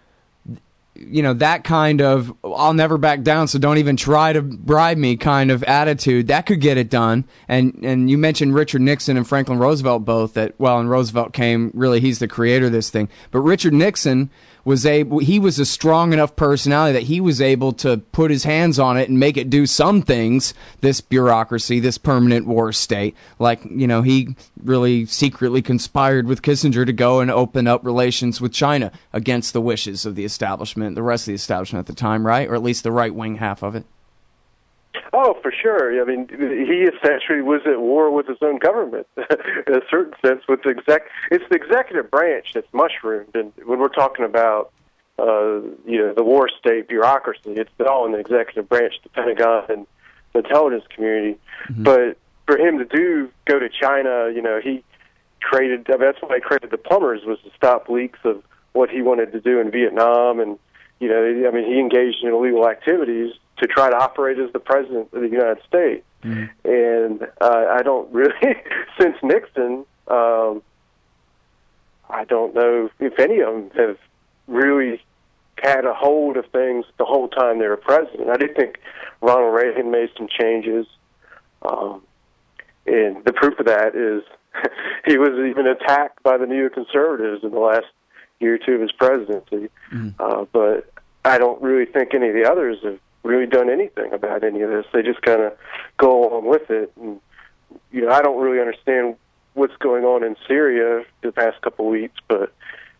that kind of I'll never back down, so don't even try to bribe me kind of attitude, that could get it done. And you mentioned Richard Nixon and Franklin Roosevelt both, and Roosevelt he's the creator of this thing. But Richard Nixon he was a strong enough personality that he was able to put his hands on it and make it do some things, this bureaucracy, this permanent war state. Like, he really secretly conspired with Kissinger to go and open up relations with China against the wishes of the establishment, the rest of the establishment at the time, right? Or at least the right-wing half of it. Oh, for sure. I mean, he essentially was at war with his own government, in a certain sense. It's the executive branch that's mushroomed, and when we're talking about, the war state bureaucracy, it's all in the executive branch, the Pentagon and the intelligence community. Mm-hmm. But for him to go to China, he created. That's why he created the plumbers, was to stop leaks of what he wanted to do in Vietnam, and he engaged in illegal activities to try to operate as the president of the United States. Mm-hmm. And I don't really, since Nixon, I don't know if any of them have really had a hold of things the whole time they were president. I do think Ronald Reagan made some changes, and the proof of that is he was even attacked by the neoconservatives in the last year or two of his presidency. Mm-hmm. But I don't really think any of the others have really done anything about any of this. They just kind of go along with it. And, I don't really understand what's going on in Syria the past couple of weeks, but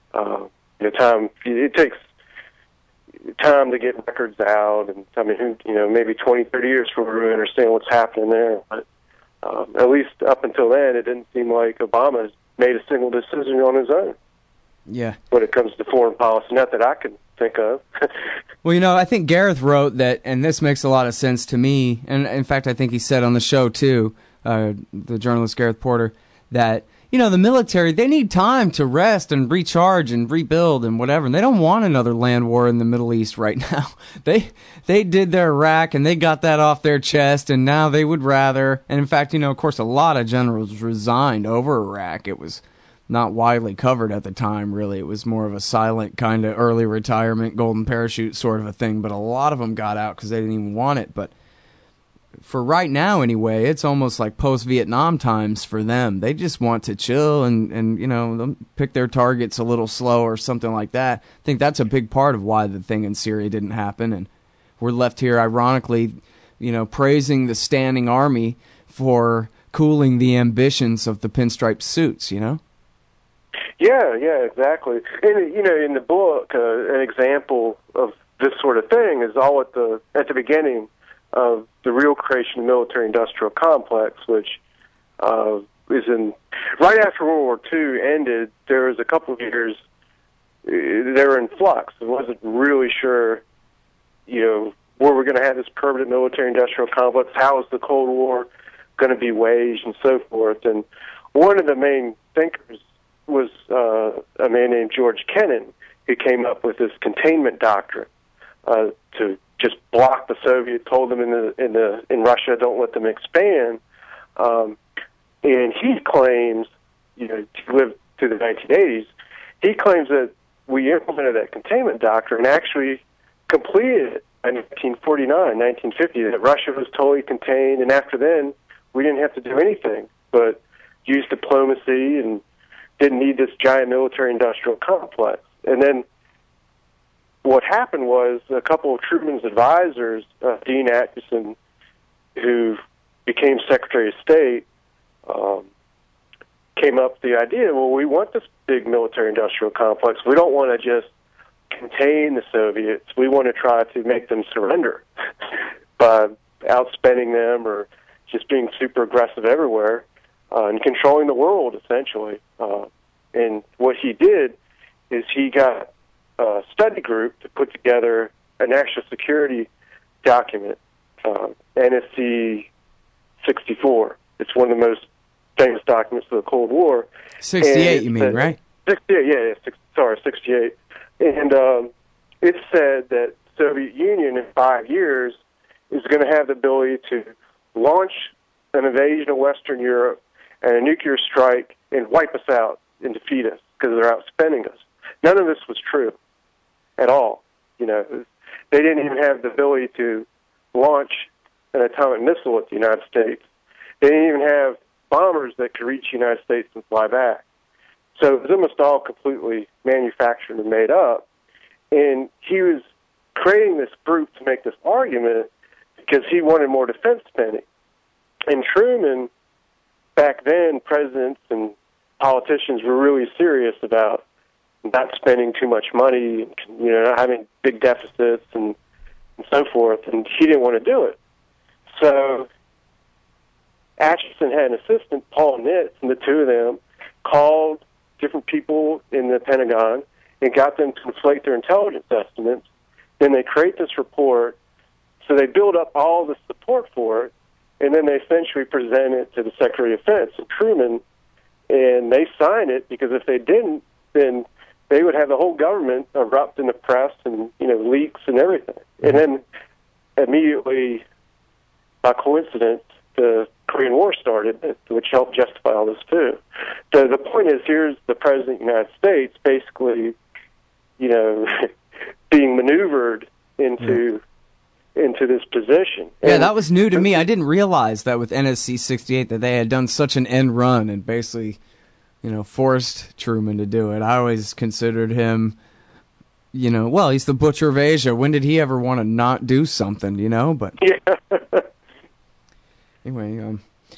it takes time to get records out, and maybe 20, 30 years before we really understand what's happening there. But at least up until then, it didn't seem like Obama has made a single decision on his own. Yeah. When it comes to foreign policy, not that I can think of. Well, I think Gareth wrote that, and this makes a lot of sense to me, and in fact I think he said on the show too, the journalist Gareth Porter, that the military, they need time to rest and recharge and rebuild and whatever, and they don't want another land war in the Middle East right now. They did their Iraq, and they got that off their chest, and now they would rather, and in fact, of course, a lot of generals resigned over Iraq. It was not widely covered at the time, really. It was more of a silent kind of early retirement, golden parachute sort of a thing, but a lot of them got out because they didn't even want it. But for right now, anyway, it's almost like post-Vietnam times for them. They just want to chill and they'll pick their targets a little slow or something like that. I think that's a big part of why the thing in Syria didn't happen, and we're left here, ironically, praising the standing army for cooling the ambitions of the pinstripe suits, Yeah, exactly. And in the book, an example of this sort of thing is all at the beginning of the real creation of the military-industrial complex, which is in right after World War II ended. There was a couple of years they were in flux. I wasn't really sure, where we're going to have this permanent military-industrial complex. How is the Cold War going to be waged and so forth. And one of the main thinkers was a man named George Kennan, who came up with this containment doctrine to just block the Soviets, hold them in Russia, don't let them expand. And he claims, he lived through the 1980s. He claims that we implemented that containment doctrine and actually completed it in 1949, 1950. That Russia was totally contained, and after then, we didn't have to do anything but use diplomacy and didn't need this giant military-industrial complex. And then what happened was a couple of Truman's advisors, Dean Acheson, who became Secretary of State, came up with the idea, well, we want this big military-industrial complex. We don't want to just contain the Soviets. We want to try to make them surrender by outspending them or just being super aggressive everywhere and controlling the world, essentially. And what he did is he got a study group to put together a national security document, NSC 64. It's one of the most famous documents of the Cold War. 68, you mean, right? 68, yeah, 68. And it said that the Soviet Union in 5 years is going to have the ability to launch an invasion of Western Europe and a nuclear strike and wipe us out and defeat us because they're outspending us. None of this was true at all. They didn't even have the ability to launch an atomic missile at the United States. They didn't even have bombers that could reach the United States and fly back. So it was almost all completely manufactured and made up. And he was creating this group to make this argument because he wanted more defense spending. And Truman, back then, presidents and politicians were really serious about not spending too much money, not having big deficits and so forth, and he didn't want to do it. So Acheson had an assistant, Paul Nitz, and the two of them called different people in the Pentagon and got them to inflate their intelligence estimates. Then they create this report, so they build up all the support for it, and then they essentially present it to the Secretary of Defense, Truman, and they sign it, because if they didn't, then they would have the whole government erupt in the press and, leaks and everything. And then immediately, by coincidence, the Korean War started, which helped justify all this too. So the point is, here's the President of the United States basically, being maneuvered into this position. Yeah, that was new to me. I didn't realize that with NSC 68 that they had done such an end run and basically, forced Truman to do it. I always considered him, well, he's the butcher of Asia. When did he ever want to not do something, But yeah. Anyway,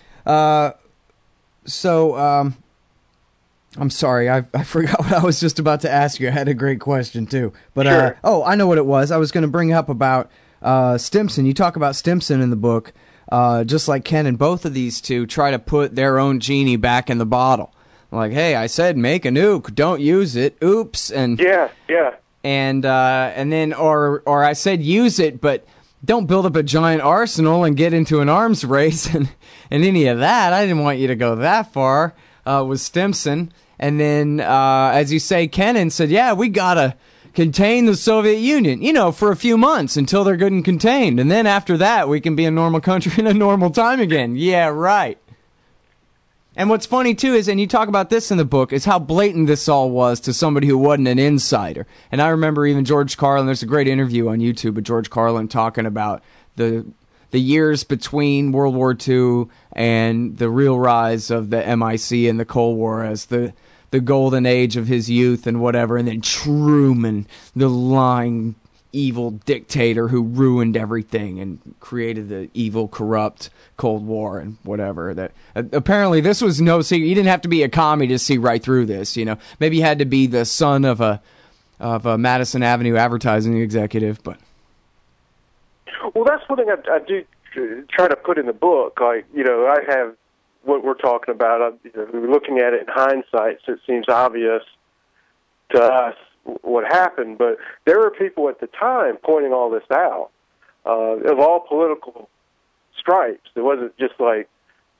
I'm sorry, I forgot what I was just about to ask you. I had a great question too, but sure. I know what it was. I was going to bring up about Stimson. You talk about Stimson in the book, just like Ken, and both of these two try to put their own genie back in the bottle. Like, hey, I said make a nuke, don't use it. Oops, and yeah, and then or I said use it, but don't build up a giant arsenal and get into an arms race and any of that. I didn't want you to go that far with Stimson. And then, as you say, Kennan said, yeah, we got to contain the Soviet Union, for a few months until they're good and contained. And then after that, we can be a normal country in a normal time again. Yeah, right. And what's funny, too, is, and you talk about this in the book, is how blatant this all was to somebody who wasn't an insider. And I remember even George Carlin, there's a great interview on YouTube of George Carlin talking about the years between World War II and the real rise of the MI6 and the Cold War as the golden age of his youth and whatever, and then Truman, the lying, evil dictator who ruined everything and created the evil, corrupt Cold War and whatever. That apparently this was no secret. You didn't have to be a commie to see right through this. Maybe you had to be the son of a Madison Avenue advertising executive, but. Well, that's one thing I do try to put in the book. Like, I have what we're talking about. We're looking at it in hindsight, so it seems obvious to us what happened. But there were people at the time pointing all this out of all political stripes. It wasn't just like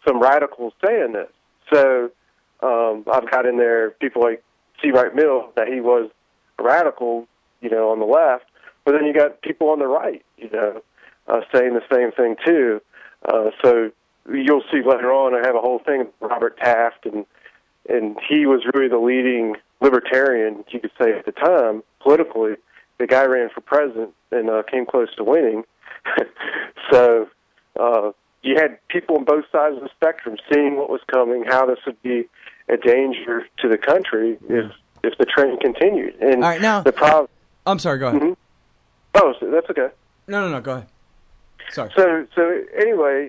some radicals saying this. So I've got in there people like C. Wright Mills, that he was a radical, on the left, but then you got people on the right, saying the same thing too. So you'll see later on, I have a whole thing with Robert Taft, and he was really the leading libertarian, you could say, at the time, politically. The guy ran for president and came close to winning. So you had people on both sides of the spectrum seeing what was coming, how this would be a danger to the country if the trend continued. And all right, now, the problem. I'm sorry, go ahead. Mm-hmm. Oh, so that's okay. No, go ahead. Sorry. So anyway,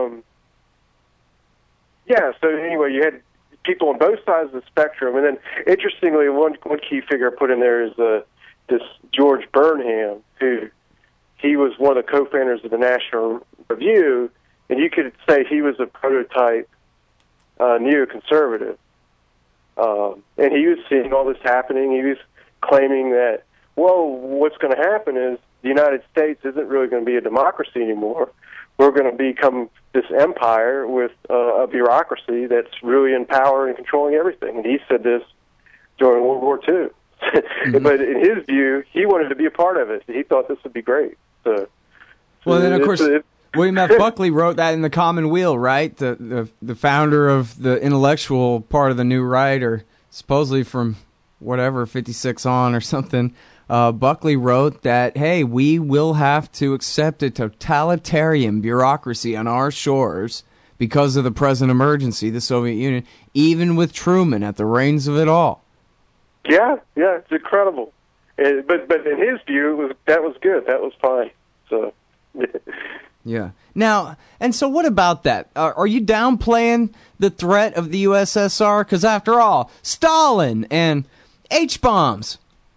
you had people on both sides of the spectrum, and then interestingly, one key figure I put in there is this George Burnham, who he was one of the co-founders of the National Review, and you could say he was a prototype neoconservative. And he was seeing all this happening. He was claiming that, what's going to happen is the United States isn't really going to be a democracy anymore. We're going to become this empire with a bureaucracy that's really in power and controlling everything. And he said this during World War II. Mm-hmm. But in his view, he wanted to be a part of it. He thought this would be great. Then, of course, William F. Buckley wrote that in The Commonweal, right? The founder of the intellectual part of the New Right, or supposedly from whatever, 56 on or something. Buckley wrote that, hey, we will have to accept a totalitarian bureaucracy on our shores because of the present emergency, the Soviet Union, even with Truman at the reins of it all. Yeah, it's incredible. But in his view, that was good. That was fine. So. Yeah. Now, and so what about that? Are you downplaying the threat of the USSR? Because after all, Stalin and H-bombs.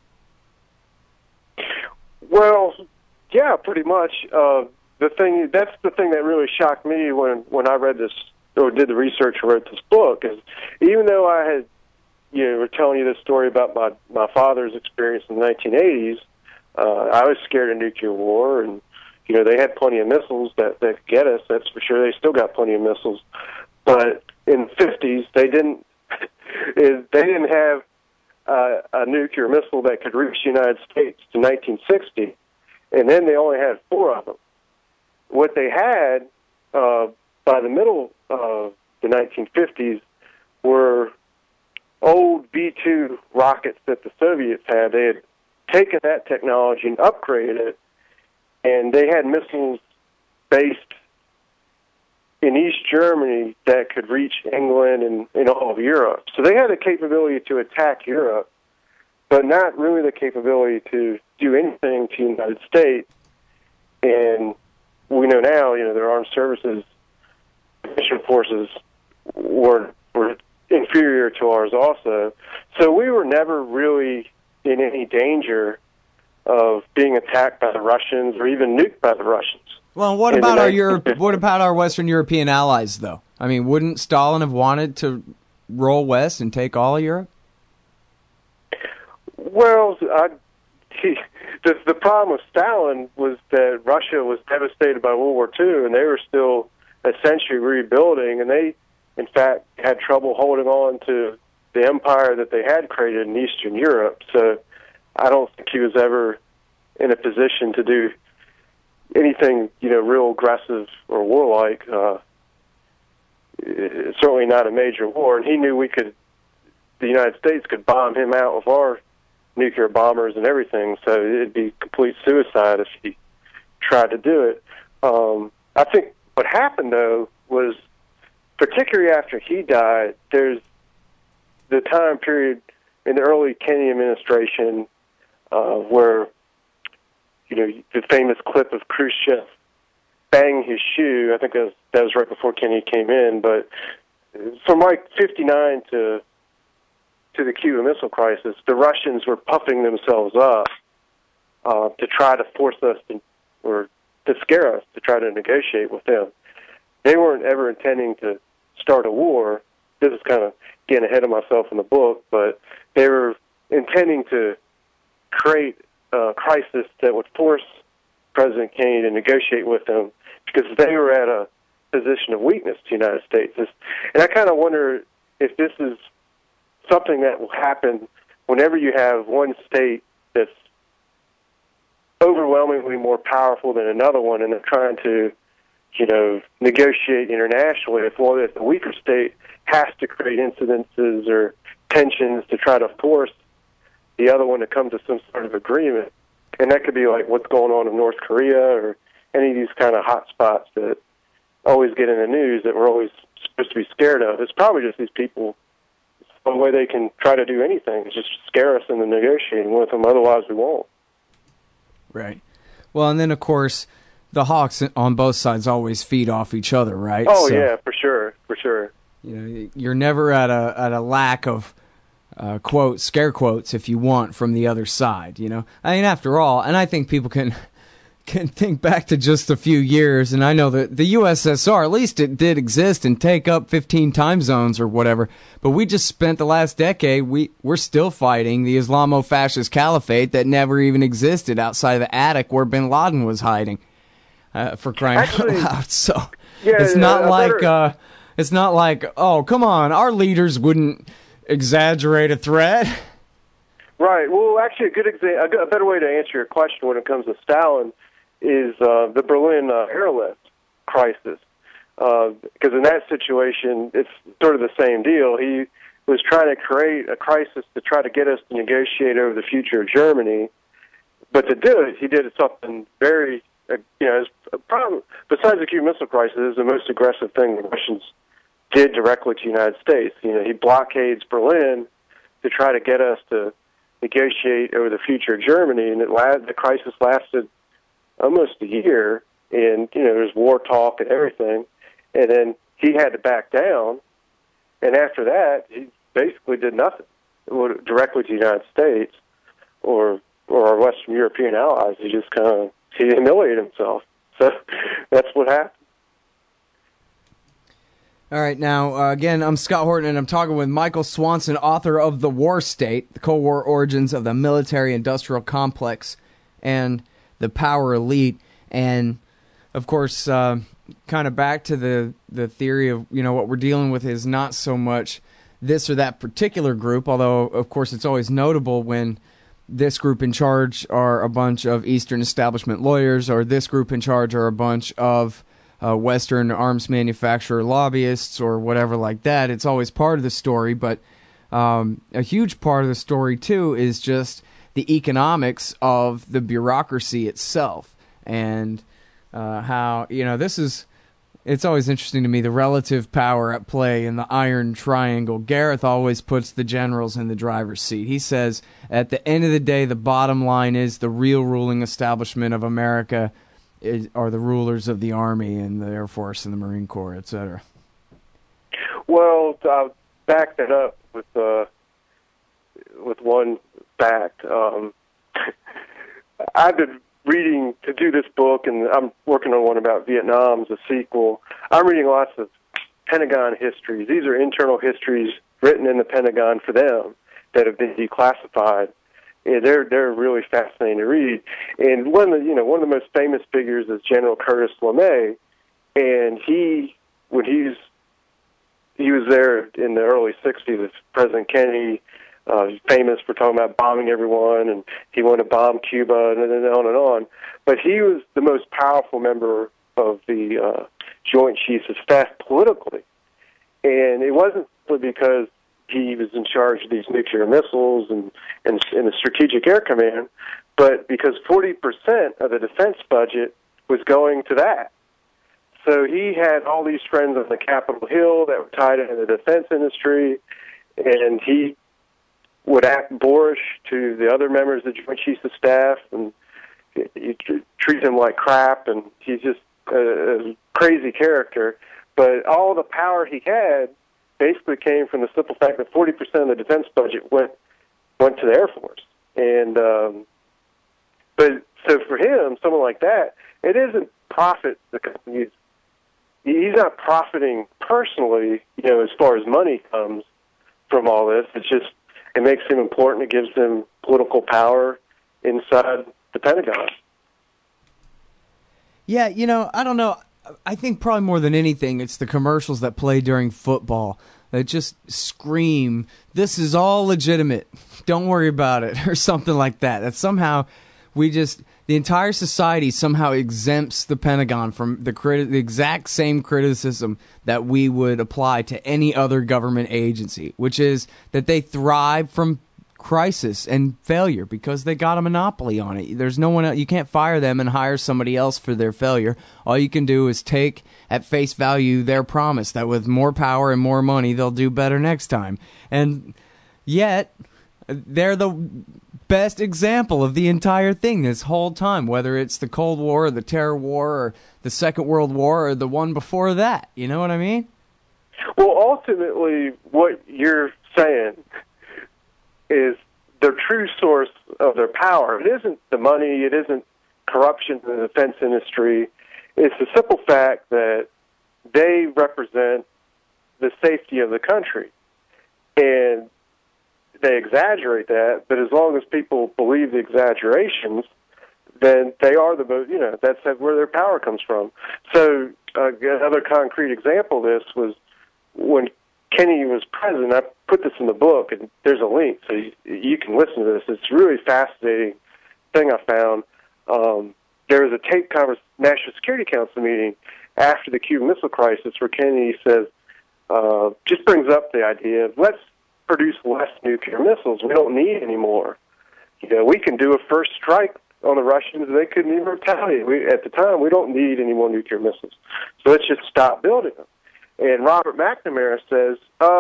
Well, yeah, pretty much. That's the thing that really shocked me when I read this or did the research and wrote this book, is even though I had, were telling you this story about my father's experience in the 1980s, I was scared of nuclear war, and they had plenty of missiles that could get us. That's for sure. They still got plenty of missiles, but in the 50s they didn't. They didn't have a nuclear missile that could reach the United States to 1960, and then they only had 4 of them. What they had by the middle of the 1950s were old V-2 rockets that the Soviets had. They had taken that technology and upgraded it, and they had missiles based in East Germany that could reach England and all of Europe. So they had the capability to attack Europe, but not really the capability to do anything to the United States. And we know now, their armed services, mission forces were inferior to ours also. So we were never really in any danger of being attacked by the Russians or even nuked by the Russians. Well, what about our Western European allies, though? I mean, wouldn't Stalin have wanted to roll west and take all of Europe? Well, the problem with Stalin was that Russia was devastated by World War II, and they were still essentially rebuilding, and they, in fact, had trouble holding on to the empire that they had created in Eastern Europe. So I don't think he was ever in a position to do anything, real aggressive or warlike. Certainly not a major war. And he knew the United States could bomb him out with our nuclear bombers and everything. So it'd be complete suicide if he tried to do it. I think what happened, though, was particularly after he died, there's the time period in the early Kennedy administration where, the famous clip of Khrushchev banging his shoe. I think that was right before Kennedy came in. But from like 59 to the Cuban Missile Crisis, the Russians were puffing themselves up to try to force us or to scare us to try to negotiate with them. They weren't ever intending to start a war. This is kind of getting ahead of myself in the book, but they were intending to create a crisis that would force President Kennedy to negotiate with them, because they were at position of weakness to the United States. And I kind of wonder if this is something that will happen whenever you have one state that's overwhelmingly more powerful than another one, and they're trying to, negotiate internationally. If the weaker state has to create incidences or tensions to try to force the other one to come to some sort of agreement. And that could be like what's going on in North Korea or any of these kind of hot spots that always get in the news that we're always supposed to be scared of. It's probably just these people. One way they can try to do anything is just scare us into negotiating with them. Otherwise, we won't. Right. Well, and then, of course, the hawks on both sides always feed off each other, right? Oh, yeah, for sure. You're never at a lack of quotes, scare quotes, if you want, from the other side. I mean, after all, and I think people can think back to just a few years, and I know that the USSR, at least it did exist and take up 15 time zones or whatever, but we just spent the last decade, we're still fighting the Islamo-fascist caliphate that never even existed outside of the attic where bin Laden was hiding, for crying out loud. So it's not like, oh, come on, our leaders wouldn't exaggerate a threat. Right. Well, actually, a better way to answer your question when it comes to Stalin is the Berlin airlift crisis. Because in that situation, it's sort of the same deal. He was trying to create a crisis to try to get us to negotiate over the future of Germany. But to do it, he did something very, besides the Cuban Missile Crisis, it was the most aggressive thing the Russians did directly to the United States. He blockades Berlin to try to get us to negotiate over the future of Germany, and the crisis lasted almost a year, and there's war talk and everything, and then he had to back down, and after that, he basically did nothing directly to the United States or our Western European allies. He just he humiliated himself. So that's what happened. All right, now, again, I'm Scott Horton, and I'm talking with Michael Swanson, author of The War State, The Cold War Origins of the Military-Industrial Complex and the Power Elite. And, of course, kind of back to the theory of, what we're dealing with is not so much this or that particular group, although, of course, it's always notable when this group in charge are a bunch of Eastern establishment lawyers, or this group in charge are a bunch of Western arms manufacturer lobbyists or whatever like that. It's always part of the story, but a huge part of the story, too, is just the economics of the bureaucracy itself and how, it's always interesting to me, the relative power at play in the Iron Triangle. Gareth always puts the generals in the driver's seat. He says, at the end of the day, the bottom line is the real ruling establishment of America are the rulers of the Army and the Air Force and the Marine Corps, et cetera. Well, I'll back that up with one fact. I've been reading to do this book, and I'm working on one about Vietnam as a sequel. I'm reading lots of Pentagon histories. These are internal histories written in the Pentagon for them that have been declassified. Yeah, they're really fascinating to read. And one of the most famous figures is General Curtis LeMay, and when he was there in the early '60s with President Kennedy. He's famous for talking about bombing everyone, and he wanted to bomb Cuba, and on and on. But he was the most powerful member of the Joint Chiefs of Staff politically, and it wasn't simply because he was in charge of these nuclear missiles and the Strategic Air Command, but because 40% of the defense budget was going to that. So he had all these friends on the Capitol Hill that were tied into the defense industry, and he would act boorish to the other members of the Joint Chiefs of Staff, and you treat him like crap, and he's just a crazy character. But all the power he had basically came from the simple fact that 40% of the defense budget went to the Air Force. And but so for him, someone like that, it isn't profit the company. He's not profiting personally, as far as money comes from all this. It's just it makes him important. It gives him political power inside the Pentagon. Yeah, I don't know. I think probably more than anything, it's the commercials that play during football that just scream, "This is all legitimate. Don't worry about it," or something like that. That somehow the entire society somehow exempts the Pentagon from the exact same criticism that we would apply to any other government agency, which is that they thrive from crisis and failure because they got a monopoly on it. There's no one else. You can't fire them and hire somebody else for their failure. All you can do is take at face value their promise that with more power and more money, they'll do better next time. And yet, they're the best example of the entire thing this whole time, whether it's the Cold War or the Terror War or the Second World War or the one before that. You know what I mean? Well, ultimately, what you're saying is the true source of their power. It isn't the money. It isn't corruption in the defense industry. It's the simple fact that they represent the safety of the country. And they exaggerate that, but as long as people believe the exaggerations, then they are the most, that's where their power comes from. So another concrete example of this was when Kennedy was president. I put this in the book, and there's a link, so you can listen to this. It's a really fascinating thing I found. There was a taped National Security Council meeting after the Cuban Missile Crisis where Kennedy says, just brings up the idea of let's produce less nuclear missiles. We don't need any more. We can do a first strike on the Russians. They couldn't even retaliate. At the time, we don't need any more nuclear missiles. So let's just stop building them. And Robert McNamara says,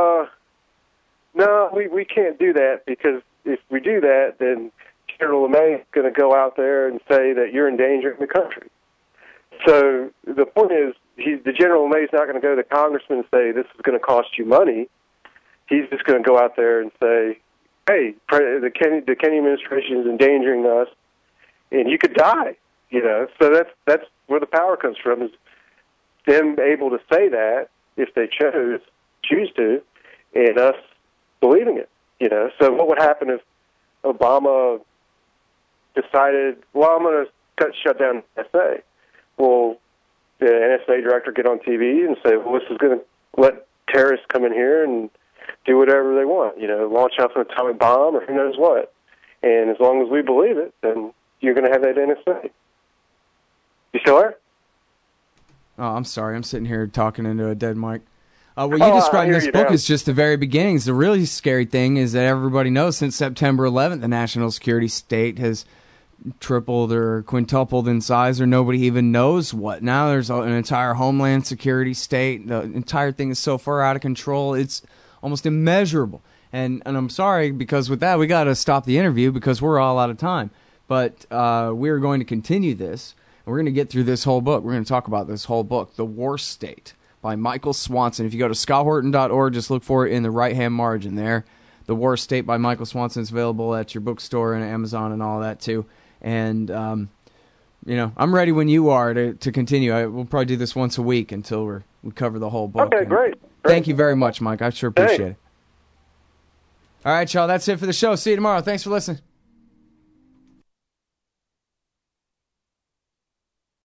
no, we can't do that, because if we do that, then General LeMay is going to go out there and say that you're endangering the country. So the point is, the General LeMay is not going to go to the congressman and say, this is going to cost you money. He's just going to go out there and say, hey, the Kennedy administration is endangering us, and you could die. So that's where the power comes from, is them able to say that if they choose to, and us believing it. So what would happen if Obama decided, well, I'm going to shut down the NSA? Well, the NSA director get on TV and say, well, this is going to let terrorists come in here and do whatever they want, launch off an atomic bomb or who knows what. And as long as we believe it, then you're going to have that NSA. You still there? Oh, I'm sorry. I'm sitting here talking into a dead mic. What you described in this book is just the very beginnings. The really scary thing is that everybody knows since September 11th, the national security state has tripled or quintupled in size, or nobody even knows what. Now there's an entire homeland security state. The entire thing is so far out of control, it's almost immeasurable. And I'm sorry, because with that, we got to stop the interview because we're all out of time. But we're going to continue this. We're going to get through this whole book. We're going to talk about this whole book, The War State, by Michael Swanson. If you go to scotthorton.org, just look for it in the right-hand margin there. The War State by Michael Swanson is available at your bookstore and Amazon and all that, too. And, I'm ready when you are to continue. We'll probably do this once a week until we cover the whole book. Okay, great. Thank you very much, Mike. I sure appreciate it. All right, y'all, that's it for the show. See you tomorrow. Thanks for listening.